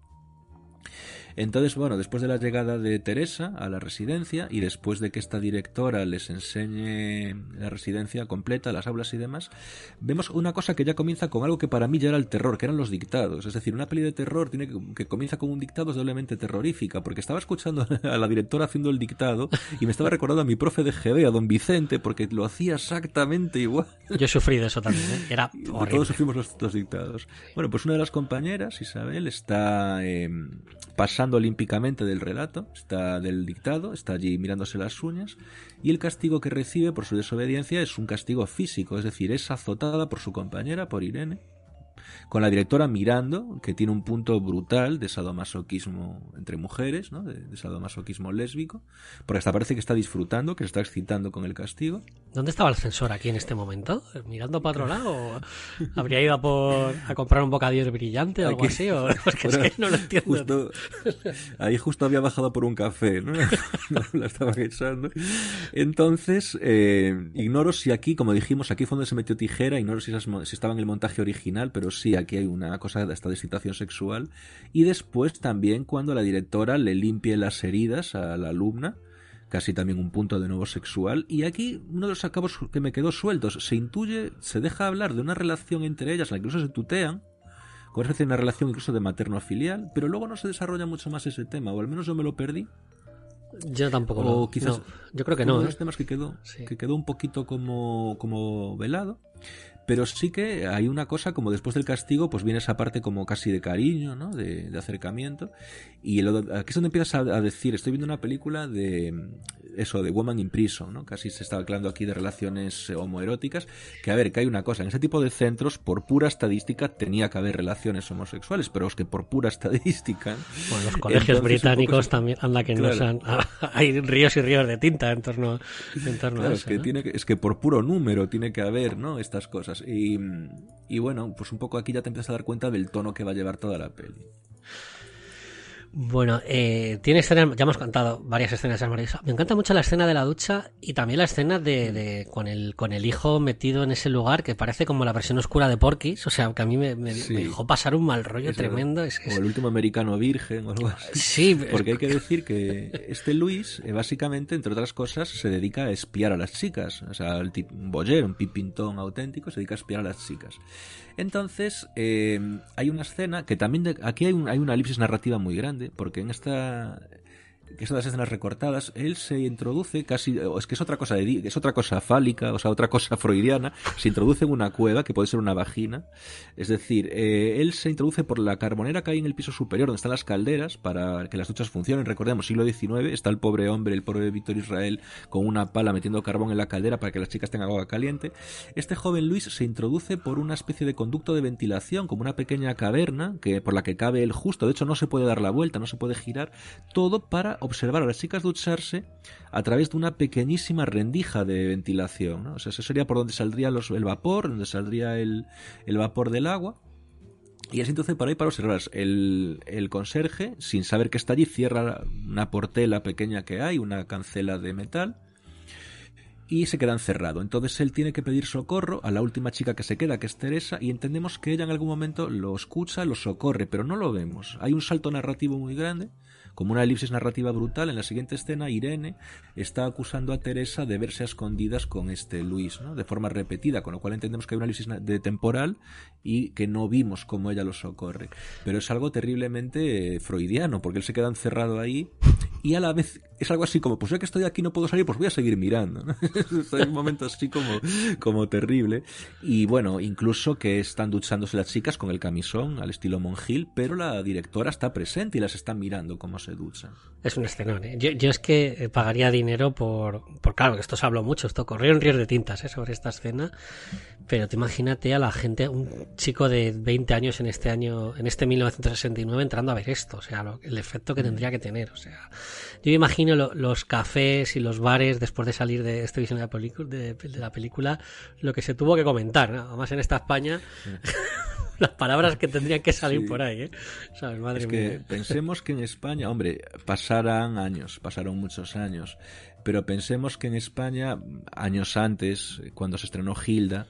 Entonces, bueno, después de la llegada de Teresa a la residencia y después de que esta directora les enseñe la residencia completa, las aulas y demás, vemos una cosa que ya comienza con algo que para mí ya era el terror, que eran los dictados. Es decir, una peli de terror tiene que, que comienza con un dictado es doblemente terrorífica, porque estaba escuchando a la directora haciendo el dictado y me estaba recordando a mi profe de G B, a don Vicente, porque lo hacía exactamente igual. Yo he sufrido eso también, ¿eh? Era horrible. Todos sufrimos los, los dictados. Bueno, pues una de las compañeras, Isabel, está eh, pasando olímpicamente del relato, está del dictado, está allí mirándose las uñas, y el castigo que recibe por su desobediencia es un castigo físico, es decir, es azotada por su compañera, por Irene, con la directora mirando, que tiene un punto brutal de sadomasoquismo entre mujeres, ¿no? de, de sadomasoquismo lésbico, porque hasta parece que está disfrutando, que se está excitando con el castigo. ¿Dónde estaba el censor aquí en este momento? ¿Mirando para otro lado? ¿O habría ido a, por, a comprar un bocadillo brillante o algo Aquí, así? ¿O? Es que, es que no lo entiendo. Justo, ahí justo había bajado por un café, ¿no? No la estaba echando. Entonces, eh, ignoro si aquí, como dijimos, aquí fue donde se metió tijera, ignoro si, esas, si estaba en el montaje original, pero sí, aquí hay una cosa de esta excitación sexual. Y después también cuando la directora le limpie las heridas a la alumna, casi también un punto de nuevo sexual. Y aquí uno de los acabos que me quedó sueltos, se intuye, se deja hablar de una relación entre ellas, en la que incluso se tutean, con una especie de una relación incluso de materno-filial, pero luego no se desarrolla mucho más ese tema, o al menos yo me lo perdí. Yo tampoco. O no, quizás no, yo creo que uno no. de ¿eh? los temas que quedó, Sí. que quedó un poquito como, como velado. Pero sí que hay una cosa, como después del castigo, pues viene esa parte como casi de cariño, ¿no? De, de acercamiento. Y lo, aquí es donde empiezas a, a decir, estoy viendo una película de eso, de Woman in Prison, ¿no? Casi se está hablando aquí de relaciones homoeróticas. Que a ver, que hay una cosa, en ese tipo de centros, por pura estadística, tenía que haber relaciones homosexuales, pero es que por pura estadística... Bueno, los colegios británicos también, anda que claro. no sean... Hay ríos y ríos de tinta en torno, en torno Claro, a es eso. que ¿no? tiene que, es que por puro número tiene que haber, ¿no? Estas cosas. Y, y bueno, pues un poco aquí ya te empiezas a dar cuenta del tono que va a llevar toda la peli. Bueno, eh, tiene escenas, ya hemos contado varias escenas maravillosas. Me encanta mucho la escena de la ducha y también la escena de, de con el con el hijo metido en ese lugar que parece como la versión oscura de Porky's. O sea, que a mí me, me, Sí. me dejó pasar un mal rollo Es tremendo. Es, O es, el último americano virgen o algo así. sí, Porque hay que decir que este Luis, eh, básicamente, entre otras cosas, se dedica a espiar a las chicas. O sea, el tipo, un boyer, un pipintón auténtico, se dedica a espiar a las chicas. Entonces, eh, hay una escena que también... De, aquí hay, un, hay una elipsis narrativa muy grande, porque en esta... que son las escenas recortadas, él se introduce casi, es que es otra cosa de, es otra cosa fálica, o sea, otra cosa freudiana, se introduce en una cueva que puede ser una vagina, es decir, eh, él se introduce por la carbonera que hay en el piso superior donde están las calderas para que las duchas funcionen. Recordemos, siglo diecinueve, está el pobre hombre, el pobre Víctor Israel, con una pala metiendo carbón en la caldera para que las chicas tengan agua caliente. Este joven Luis se introduce por una especie de conducto de ventilación, como una pequeña caverna que por la que cabe él justo, de hecho no se puede dar la vuelta, no se puede girar, todo para observar a las chicas ducharse a través de una pequeñísima rendija de ventilación, ¿no? O sea, eso sería por donde saldría los, el vapor, donde saldría el, el vapor del agua. Y así entonces para ahí para observar el, el conserje, sin saber que está allí, cierra una portela pequeña que hay, una cancela de metal, y se queda encerrado. Entonces él tiene que pedir socorro a la última chica que se queda, que es Teresa, y entendemos que ella en algún momento lo escucha, lo socorre, pero no lo vemos. Hay un salto narrativo muy grande, como una elipsis narrativa brutal. En la siguiente escena, Irene está acusando a Teresa de verse a escondidas con este Luis, ¿no? De forma repetida, con lo cual entendemos que hay una elipsis de temporal y que no vimos cómo ella lo socorre. Pero es algo terriblemente eh, freudiano, porque él se queda encerrado ahí y a la vez es algo así como, pues ya que estoy aquí no puedo salir, pues voy a seguir mirando, ¿no? Es un momento así como, como terrible. Y bueno, incluso que están duchándose las chicas con el camisón al estilo Monjil, pero la directora está presente y las está mirando cómo se duchan. Es un escenón, ¿eh? Yo, yo es que pagaría dinero por, por... Claro, esto se habló mucho, esto corrieron ríos de tintas, ¿eh? Sobre esta escena, pero te imagínate a la gente, un chico de veinte años en este año, en este mil novecientos sesenta y nueve entrando a ver esto, o sea, lo, el efecto que tendría que tener, o sea, yo imagino lo, los cafés y los bares después de salir de esta visión de la, película, de, de la película, lo que se tuvo que comentar, ¿no? Además en esta España... las palabras que tendrían que salir sí. por ahí, ¿eh? ¿Sabes? Madre es mía. que pensemos que en España, hombre, pasarán años, pasaron muchos años, pero pensemos que en España, años antes, cuando se estrenó Gilda,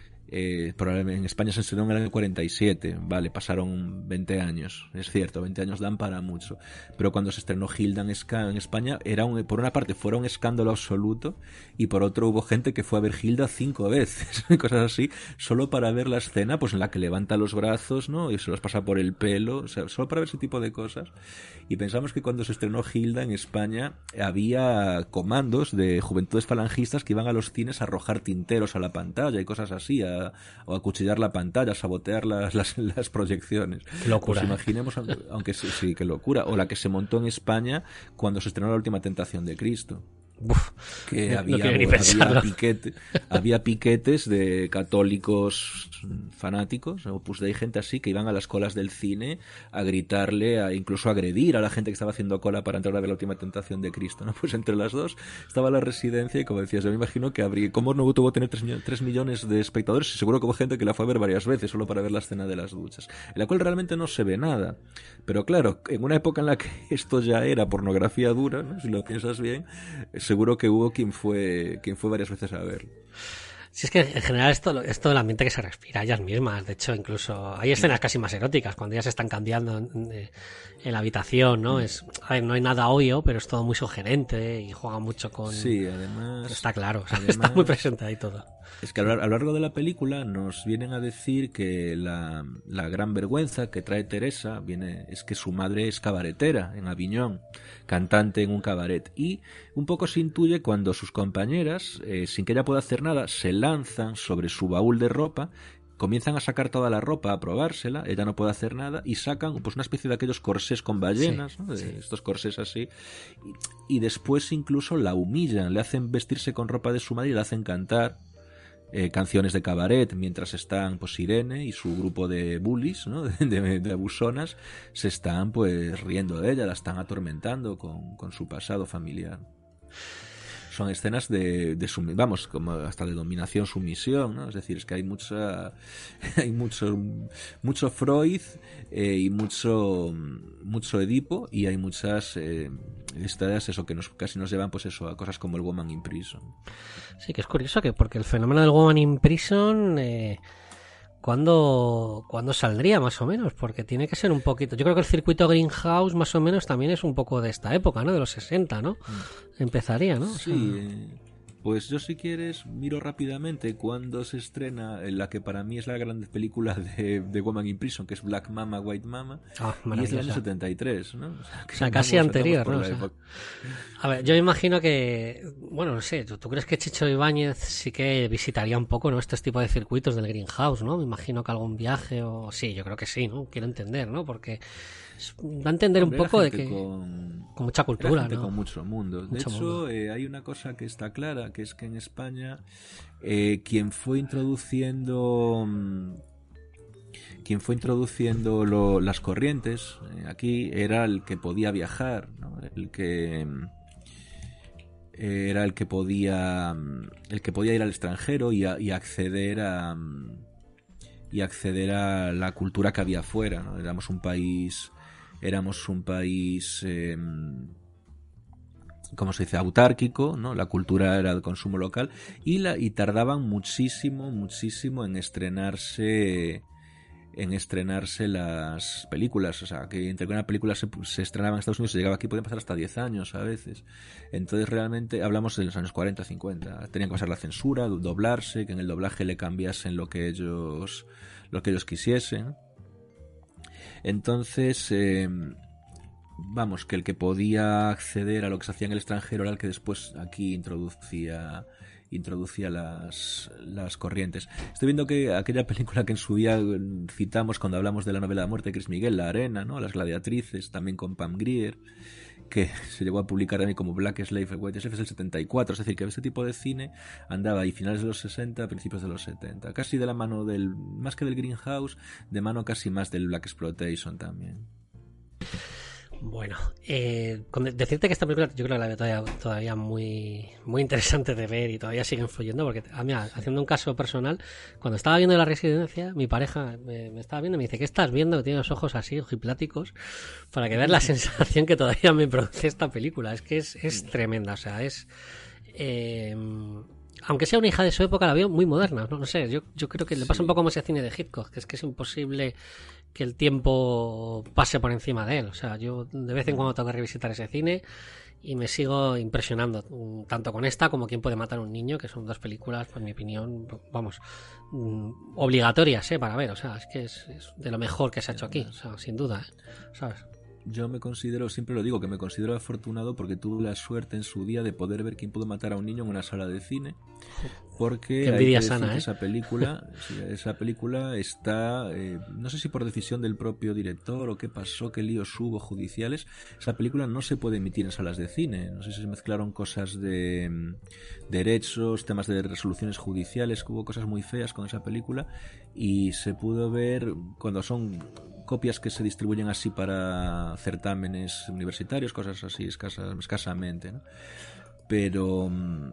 eh, probablemente en España se estrenó en el año cuarenta y siete, vale, pasaron veinte años, es cierto, veinte años dan para mucho, pero cuando se estrenó Gilda en, Esca, en España, era un, por una parte fuera un escándalo absoluto, y por otro hubo gente que fue a ver Gilda cinco veces, cosas así, solo para ver la escena pues en la que levanta los brazos, ¿no? Y se los pasa por el pelo, o sea, solo para ver ese tipo de cosas. Y pensamos que cuando se estrenó Gilda en España había comandos de juventudes falangistas que iban a los cines a arrojar tinteros a la pantalla y cosas así, a o a cuchillar la pantalla, a sabotear las, las, las proyecciones. Qué locura. Pues imaginemos, aunque sí, sí, qué locura. O la que se montó en España cuando se estrenó La Última Tentación de Cristo. Uf, que no, había, no había, había, piquete, había piquetes de católicos fanáticos, ¿no? Pues hay gente así que iban a las colas del cine a gritarle, a incluso a agredir a la gente que estaba haciendo cola para entrar a ver La Última Tentación de Cristo, ¿no? Pues entre las dos estaba la Residencia y, como decías, yo me imagino que habría, ¿cómo no tuvo que tener tres millones de espectadores? Y seguro que hubo gente que la fue a ver varias veces solo para ver la escena de las duchas, en la cual realmente no se ve nada, pero claro, en una época en la que esto ya era pornografía dura, ¿no? Si lo piensas bien, seguro que hubo quien fue quien fue varias veces a verlo. Sí, es que en general esto es todo el ambiente que se respira ellas mismas. De hecho, incluso hay escenas casi más eróticas cuando ellas se están cambiando en, en la habitación, ¿no? Es, a ver, no hay nada obvio, pero es todo muy sugerente y juega mucho con... Sí, además... Está claro, o sea, además, está muy presente ahí todo. Es que a lo largo de la película nos vienen a decir que la, la gran vergüenza que trae Teresa viene es que su madre es cabaretera en Aviñón, cantante en un cabaret, y un poco se intuye cuando sus compañeras, eh, sin que ella pueda hacer nada, se lanzan sobre su baúl de ropa, comienzan a sacar toda la ropa, a probársela, ella no puede hacer nada, y sacan pues una especie de aquellos corsés con ballenas, sí, ¿no? De sí. Estos corsés así, y, y después incluso la humillan, le hacen vestirse con ropa de su madre y la hacen cantar Eh, canciones de cabaret mientras están pues Irene y su grupo de bullies, ¿no? de, de, de abusonas se están pues riendo de ella, la están atormentando con, con su pasado familiar. Son escenas de, de sum, vamos, como hasta de dominación, sumisión, ¿no? Es decir, es que hay mucha, hay mucho, mucho Freud eh, y mucho, mucho Edipo, y hay muchas eh, historias, eso, que nos, casi nos llevan, pues eso, a cosas como el Woman in Prison. Sí, que es curioso que porque el fenómeno del Woman in Prison, eh, ¿cuándo, ¿cuándo saldría más o menos? Porque tiene que ser un poquito... Yo creo que el circuito Greenhouse más o menos también es un poco de esta época, ¿no? De los sesenta, ¿no? Mm. Empezaría, ¿no? O sí, sea... Pues yo, si quieres, miro rápidamente cuando se estrena la que para mí es la gran película de, de Woman in Prison, que es Black Mama, White Mama, oh, y es del año setenta y tres, ¿no? O sea, o sea casi andamos, anterior, andamos ¿no? O sea, a ver, yo me imagino que, bueno, no sé, ¿tú, ¿tú crees que Chicho Ibáñez sí que visitaría un poco, ¿no?, estos tipos de circuitos del Greenhouse, ¿no? Me imagino que algún viaje o... Sí, yo creo que sí, ¿no? Quiero entender, ¿no? Porque da a entender Hombre, un poco de que... Con... con mucha cultura, gente ¿no? Con mucho mundo. De Mucho hecho, mundo. Eh, hay una cosa que está clara, que es que en España eh, quien fue introduciendo quien fue introduciendo lo, las corrientes eh, aquí era el que podía viajar, ¿no? El que eh, era el que podía el que podía ir al extranjero y, a, y acceder a y acceder a la cultura que había afuera, ¿no? Éramos un país éramos un país eh, ¿cómo se dice?, autárquico, ¿no? La cultura era de consumo local y la y tardaban muchísimo, muchísimo en estrenarse en estrenarse las películas, o sea, que entre que una película se, se estrenaba en Estados Unidos, se llegaba aquí, podían pasar hasta diez años a veces. Entonces realmente hablamos de los años cuarenta, cincuenta, tenían que pasar la censura, doblarse, que en el doblaje le cambiasen lo que ellos lo que ellos quisiesen. Entonces eh, vamos, que el que podía acceder a lo que se hacía en el extranjero era el que después aquí introducía introducía las, las corrientes. Estoy viendo que aquella película que en su día citamos cuando hablamos de la novela de muerte de Chris Miguel, La Arena, ¿no? Las gladiatrices, también con Pam Grier, que se llegó a publicar también como Black Slave, White Slave, es el setenta y cuatro, es decir, que este tipo de cine andaba ahí finales de los sesenta, principios de los setenta, casi de la mano del, más que del Greenhouse, de mano casi más del Black Exploitation también. Bueno, eh, con decirte que esta película yo creo que la veo todavía, todavía muy, muy interesante de ver y todavía sigue influyendo, porque a mí, haciendo un caso personal, cuando estaba viendo La Residencia, mi pareja me, me estaba viendo y me dice, ¿qué estás viendo? Que tiene los ojos así, ojipláticos, para que veas la sensación que todavía me produce esta película. Es que es, es tremenda, o sea, es... Eh, aunque sea una hija de su época, la veo muy moderna, no, no sé, yo, yo creo que le pasa un poco como ese cine de Hitchcock, que es que es imposible que el tiempo pase por encima de él. O sea, yo de vez en cuando tengo que revisitar ese cine y me sigo impresionando, tanto con esta como Quién puede matar a un niño, que son dos películas, pues en mi opinión, vamos, obligatorias, ¿eh? Para ver, o sea, es que es, es de lo mejor que se ha hecho aquí, o sea, sin duda, ¿eh? ¿Sabes? Yo me considero, siempre lo digo, que me considero afortunado porque tuve la suerte en su día de poder ver Quién pudo matar a un niño en una sala de cine, porque qué envidia hay que sana, decir que ¿eh? esa película, sí, esa película está, eh, no sé si por decisión del propio director o qué pasó, qué líos hubo judiciales, esa película no se puede emitir en salas de cine, no sé si se mezclaron cosas de mm, derechos, temas de resoluciones judiciales, hubo cosas muy feas con esa película y se pudo ver cuando son copias que se distribuyen así para certámenes universitarios, cosas así escasas, escasamente, ¿no? Pero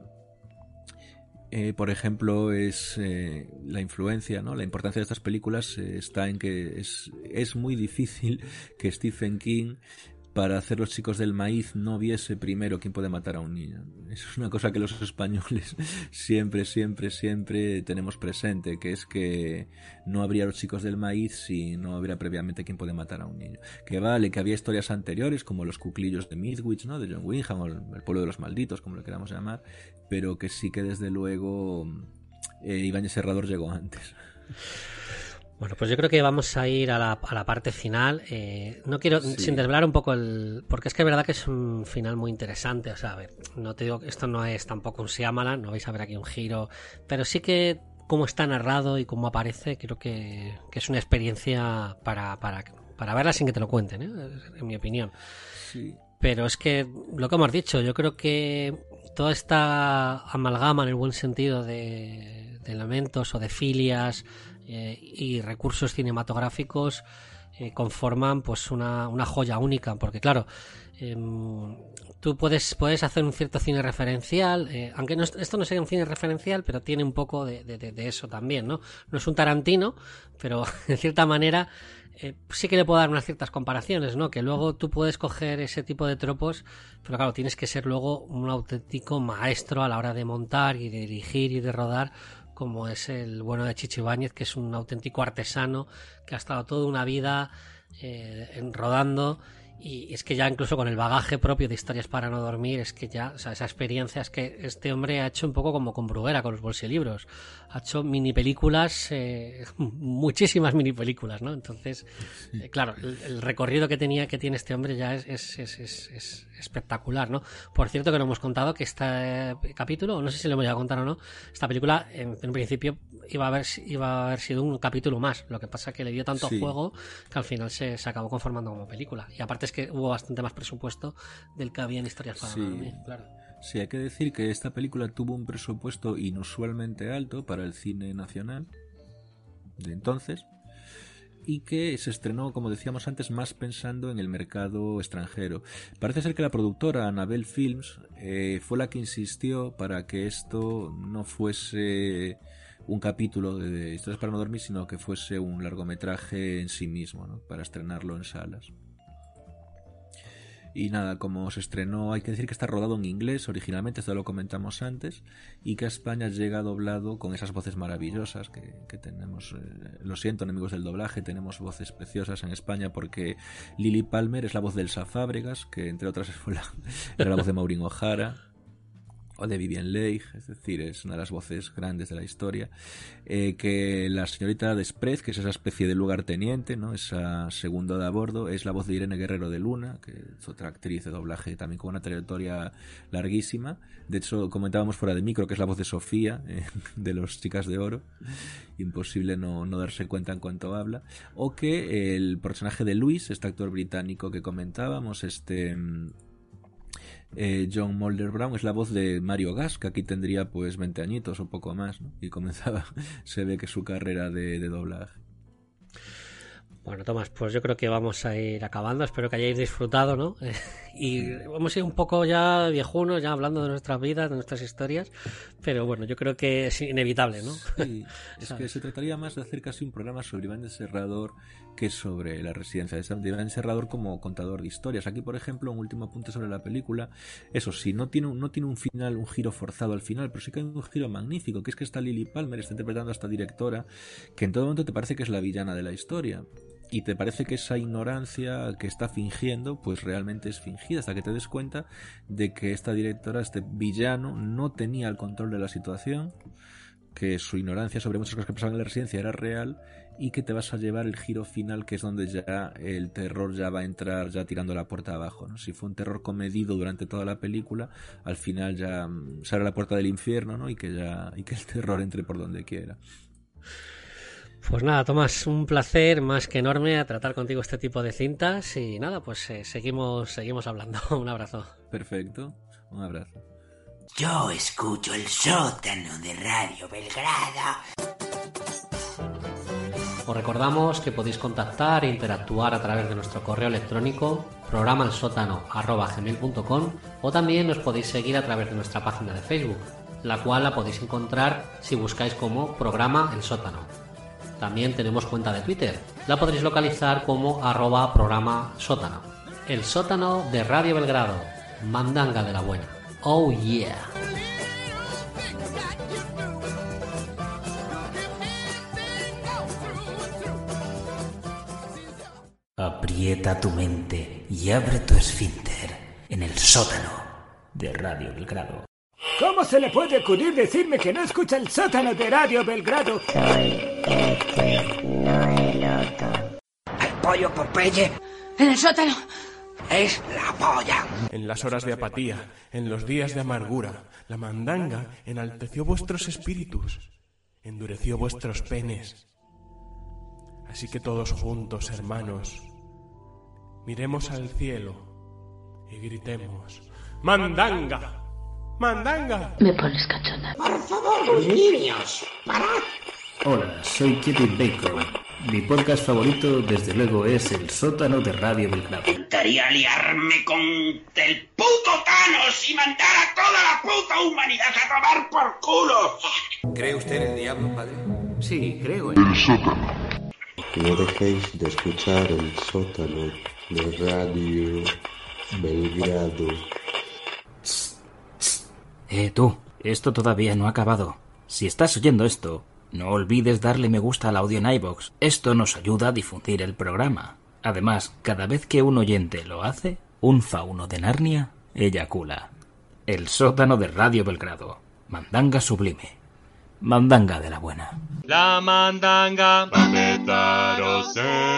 eh, por ejemplo es eh, la influencia, ¿no? La importancia de estas películas eh, está en que es, es muy difícil que Stephen King, para hacer Los chicos del maíz, no viese primero Quién puede matar a un niño. Eso es una cosa que los españoles siempre, siempre, siempre tenemos presente, que es que no habría Los chicos del maíz si no hubiera previamente Quién puede matar a un niño. Que vale, que había historias anteriores, como Los cuclillos de Midwich, ¿no? De John Wyndham, o El pueblo de los malditos, como le queramos llamar, pero que sí que desde luego eh, Ibáñez Serrador llegó antes. Bueno, pues yo creo que vamos a ir a la, a la parte final. Eh, no quiero, Sí. sin desvelar un poco el... Porque es que es verdad que es un final muy interesante. O sea, a ver, no te digo que esto no es tampoco un Shyamalan, no vais a ver aquí un giro, pero sí que cómo está narrado y cómo aparece, creo que, que es una experiencia para, para, para verla sin que te lo cuenten, ¿eh? En mi opinión. Sí. Pero es que lo que hemos dicho, yo creo que toda esta amalgama en el buen sentido de, de elementos o de filias eh, y recursos cinematográficos eh, conforman pues una, una joya única, porque claro, eh, tú puedes, puedes hacer un cierto cine referencial, eh, aunque no, esto no sería un cine referencial, pero tiene un poco de, de, de eso también, ¿no? No es un Tarantino, pero en cierta manera eh, sí que le puedo dar unas ciertas comparaciones, ¿no? Que luego tú puedes coger ese tipo de tropos, pero claro, tienes que ser luego un auténtico maestro a la hora de montar y de dirigir y de rodar, como es el bueno de Chicho Ibáñez, que es un auténtico artesano que ha estado toda una vida eh, en, rodando Y es que ya incluso con el bagaje propio de Historias para no dormir, es que ya, o sea, esa experiencia es que este hombre ha hecho un poco como con Bruguera, con los bolsilibros. Ha hecho mini películas, eh, muchísimas mini películas, ¿no? Entonces, eh, claro, el, el recorrido que tenía, que tiene este hombre ya es, es, es, es, es espectacular, ¿no? Por cierto que no hemos contado que este capítulo, no sé si lo hemos llegado a contar o no, esta película en, en un principio iba a haber, iba a haber sido un capítulo más. Lo que pasa es que le dio tanto Sí. juego que al final se, se acabó conformando como película. Y aparte es que hubo bastante más presupuesto del que había en Historias para Sí. no dormir, claro. Sí, hay que decir que esta película tuvo un presupuesto inusualmente alto para el cine nacional de entonces y que se estrenó, como decíamos antes, más pensando en el mercado extranjero. Parece ser que la productora Annabelle Films eh, fue la que insistió para que esto no fuese un capítulo de Historias para no dormir, sino que fuese un largometraje en sí mismo, ¿no? Para estrenarlo en salas. Y nada, como se estrenó, hay que decir que está rodado en inglés originalmente, esto lo comentamos antes, y que a España llega doblado con esas voces maravillosas que, que tenemos. Eh, lo siento, enemigos del doblaje, tenemos voces preciosas en España porque Lily Palmer es la voz de Elsa Fábregas, que entre otras fue la, era la voz de Maureen O'Hara, o de Vivien Leigh, es decir, es una de las voces grandes de la historia, eh, que la señorita Desprez, que es esa especie de lugarteniente, ¿no? Esa segunda de a bordo, es la voz de Irene Guerrero de Luna, que es otra actriz de doblaje también con una trayectoria larguísima. De hecho, comentábamos fuera de micro que es la voz de Sofía, eh, de Los Chicas de Oro, imposible no, no darse cuenta en cuanto habla, o que el personaje de Luis, este actor británico que comentábamos, este... Eh, John Mulder Brown es la voz de Mario Gas, que aquí tendría pues veinte añitos o poco más, ¿no? Y comenzaba, se ve que su carrera de, de doblaje. Bueno, Tomás, pues yo creo que vamos a ir acabando. Espero que hayáis disfrutado, ¿no? Y vamos a ir un poco ya viejunos, ya hablando de nuestras vidas, de nuestras historias. Pero bueno, yo creo que es inevitable, ¿no? Sí, es que se trataría más de hacer casi un programa sobre Iván de Serrador que sobre la residencia de Iván de Serrador como contador de historias. Aquí, por ejemplo, un último apunte sobre la película. Eso sí, no tiene, un, no tiene un final, un giro forzado al final, pero sí que hay un giro magnífico, que es que está Lily Palmer, está interpretando a esta directora, que en todo momento te parece que es la villana de la historia. Y te parece que esa ignorancia que está fingiendo, pues realmente es fingida, hasta que te des cuenta de que esta directora, este villano, no tenía el control de la situación, que su ignorancia sobre muchas cosas que pasaban en la residencia era real, y que te vas a llevar el giro final, que es donde ya el terror ya va a entrar ya tirando la puerta abajo, ¿no? Si fue un terror comedido durante toda la película, al final ya se abre la puerta del infierno, ¿no? Y que ya y que el terror entre por donde quiera. Pues nada, Tomás, un placer más que enorme a tratar contigo este tipo de cintas y nada, pues eh, seguimos, seguimos hablando. Un abrazo. Perfecto, un abrazo. Yo escucho el sótano de Radio Belgrado. Os recordamos que podéis contactar e interactuar a través de nuestro correo electrónico programa el sótano arroba gmail punto com o también nos podéis seguir a través de nuestra página de Facebook, la cual la podéis encontrar si buscáis como programa el sótano. También tenemos cuenta de Twitter, la podréis localizar como arroba programa sótano. El sótano de Radio Belgrado, mandanga de la buena. Oh yeah. Aprieta tu mente y abre tu esfínter en el sótano de Radio Belgrado. ¿Cómo se le puede ocurrir decirme que no escucha el sótano de Radio Belgrado? Soy este, no el otro. ¿El pollo Popeye? En el sótano. Es la polla. En las horas de apatía, en los días de amargura, la mandanga enalteció vuestros espíritus, endureció vuestros penes. Así que todos juntos, hermanos, miremos al cielo y gritemos: ¡Mandanga! ¡Mandanga! Me pones cachonda. Por favor, niños, parad. Hola, soy Kevin Bacon. Mi podcast favorito, desde luego, es El Sótano de Radio Belgrado. Intentaría liarme con el puto Thanos y mandar a toda la puta humanidad a tomar por culo. ¿Cree usted en el diablo, padre? Sí, creo en El Sótano. No dejéis de escuchar El Sótano de Radio Belgrado. Eh, tú, esto todavía no ha acabado. Si estás oyendo esto, no olvides darle me gusta al audio en iVoox. Esto nos ayuda a difundir el programa. Además, cada vez que un oyente lo hace, un fauno de Narnia eyacula. El sótano de Radio Belgrado. Mandanga sublime. Mandanga de la buena. La mandanga va a empezar,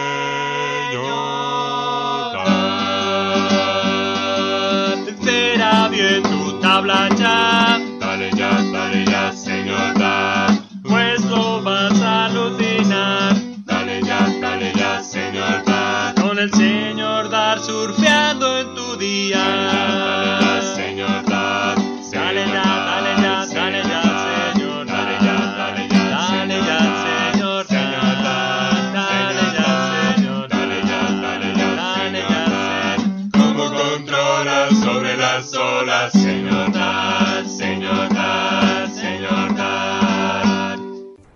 señor. Será bien tu tabla ya. Dale ya, dale ya, señor, da. Pues lo vas a alucinar. Dale ya, dale ya, señor, da. Con el señor Dar surfeando en tu día. Dale ya, dale ya, señor, da. Dale ya, dale ya, dale ya, señor, dale ya, dale ya, dale ya, señor, señor, dale ya, señor, dale ya, dale ya, dale ya, señor. ¿Cómo controlas sobre las olas, señor?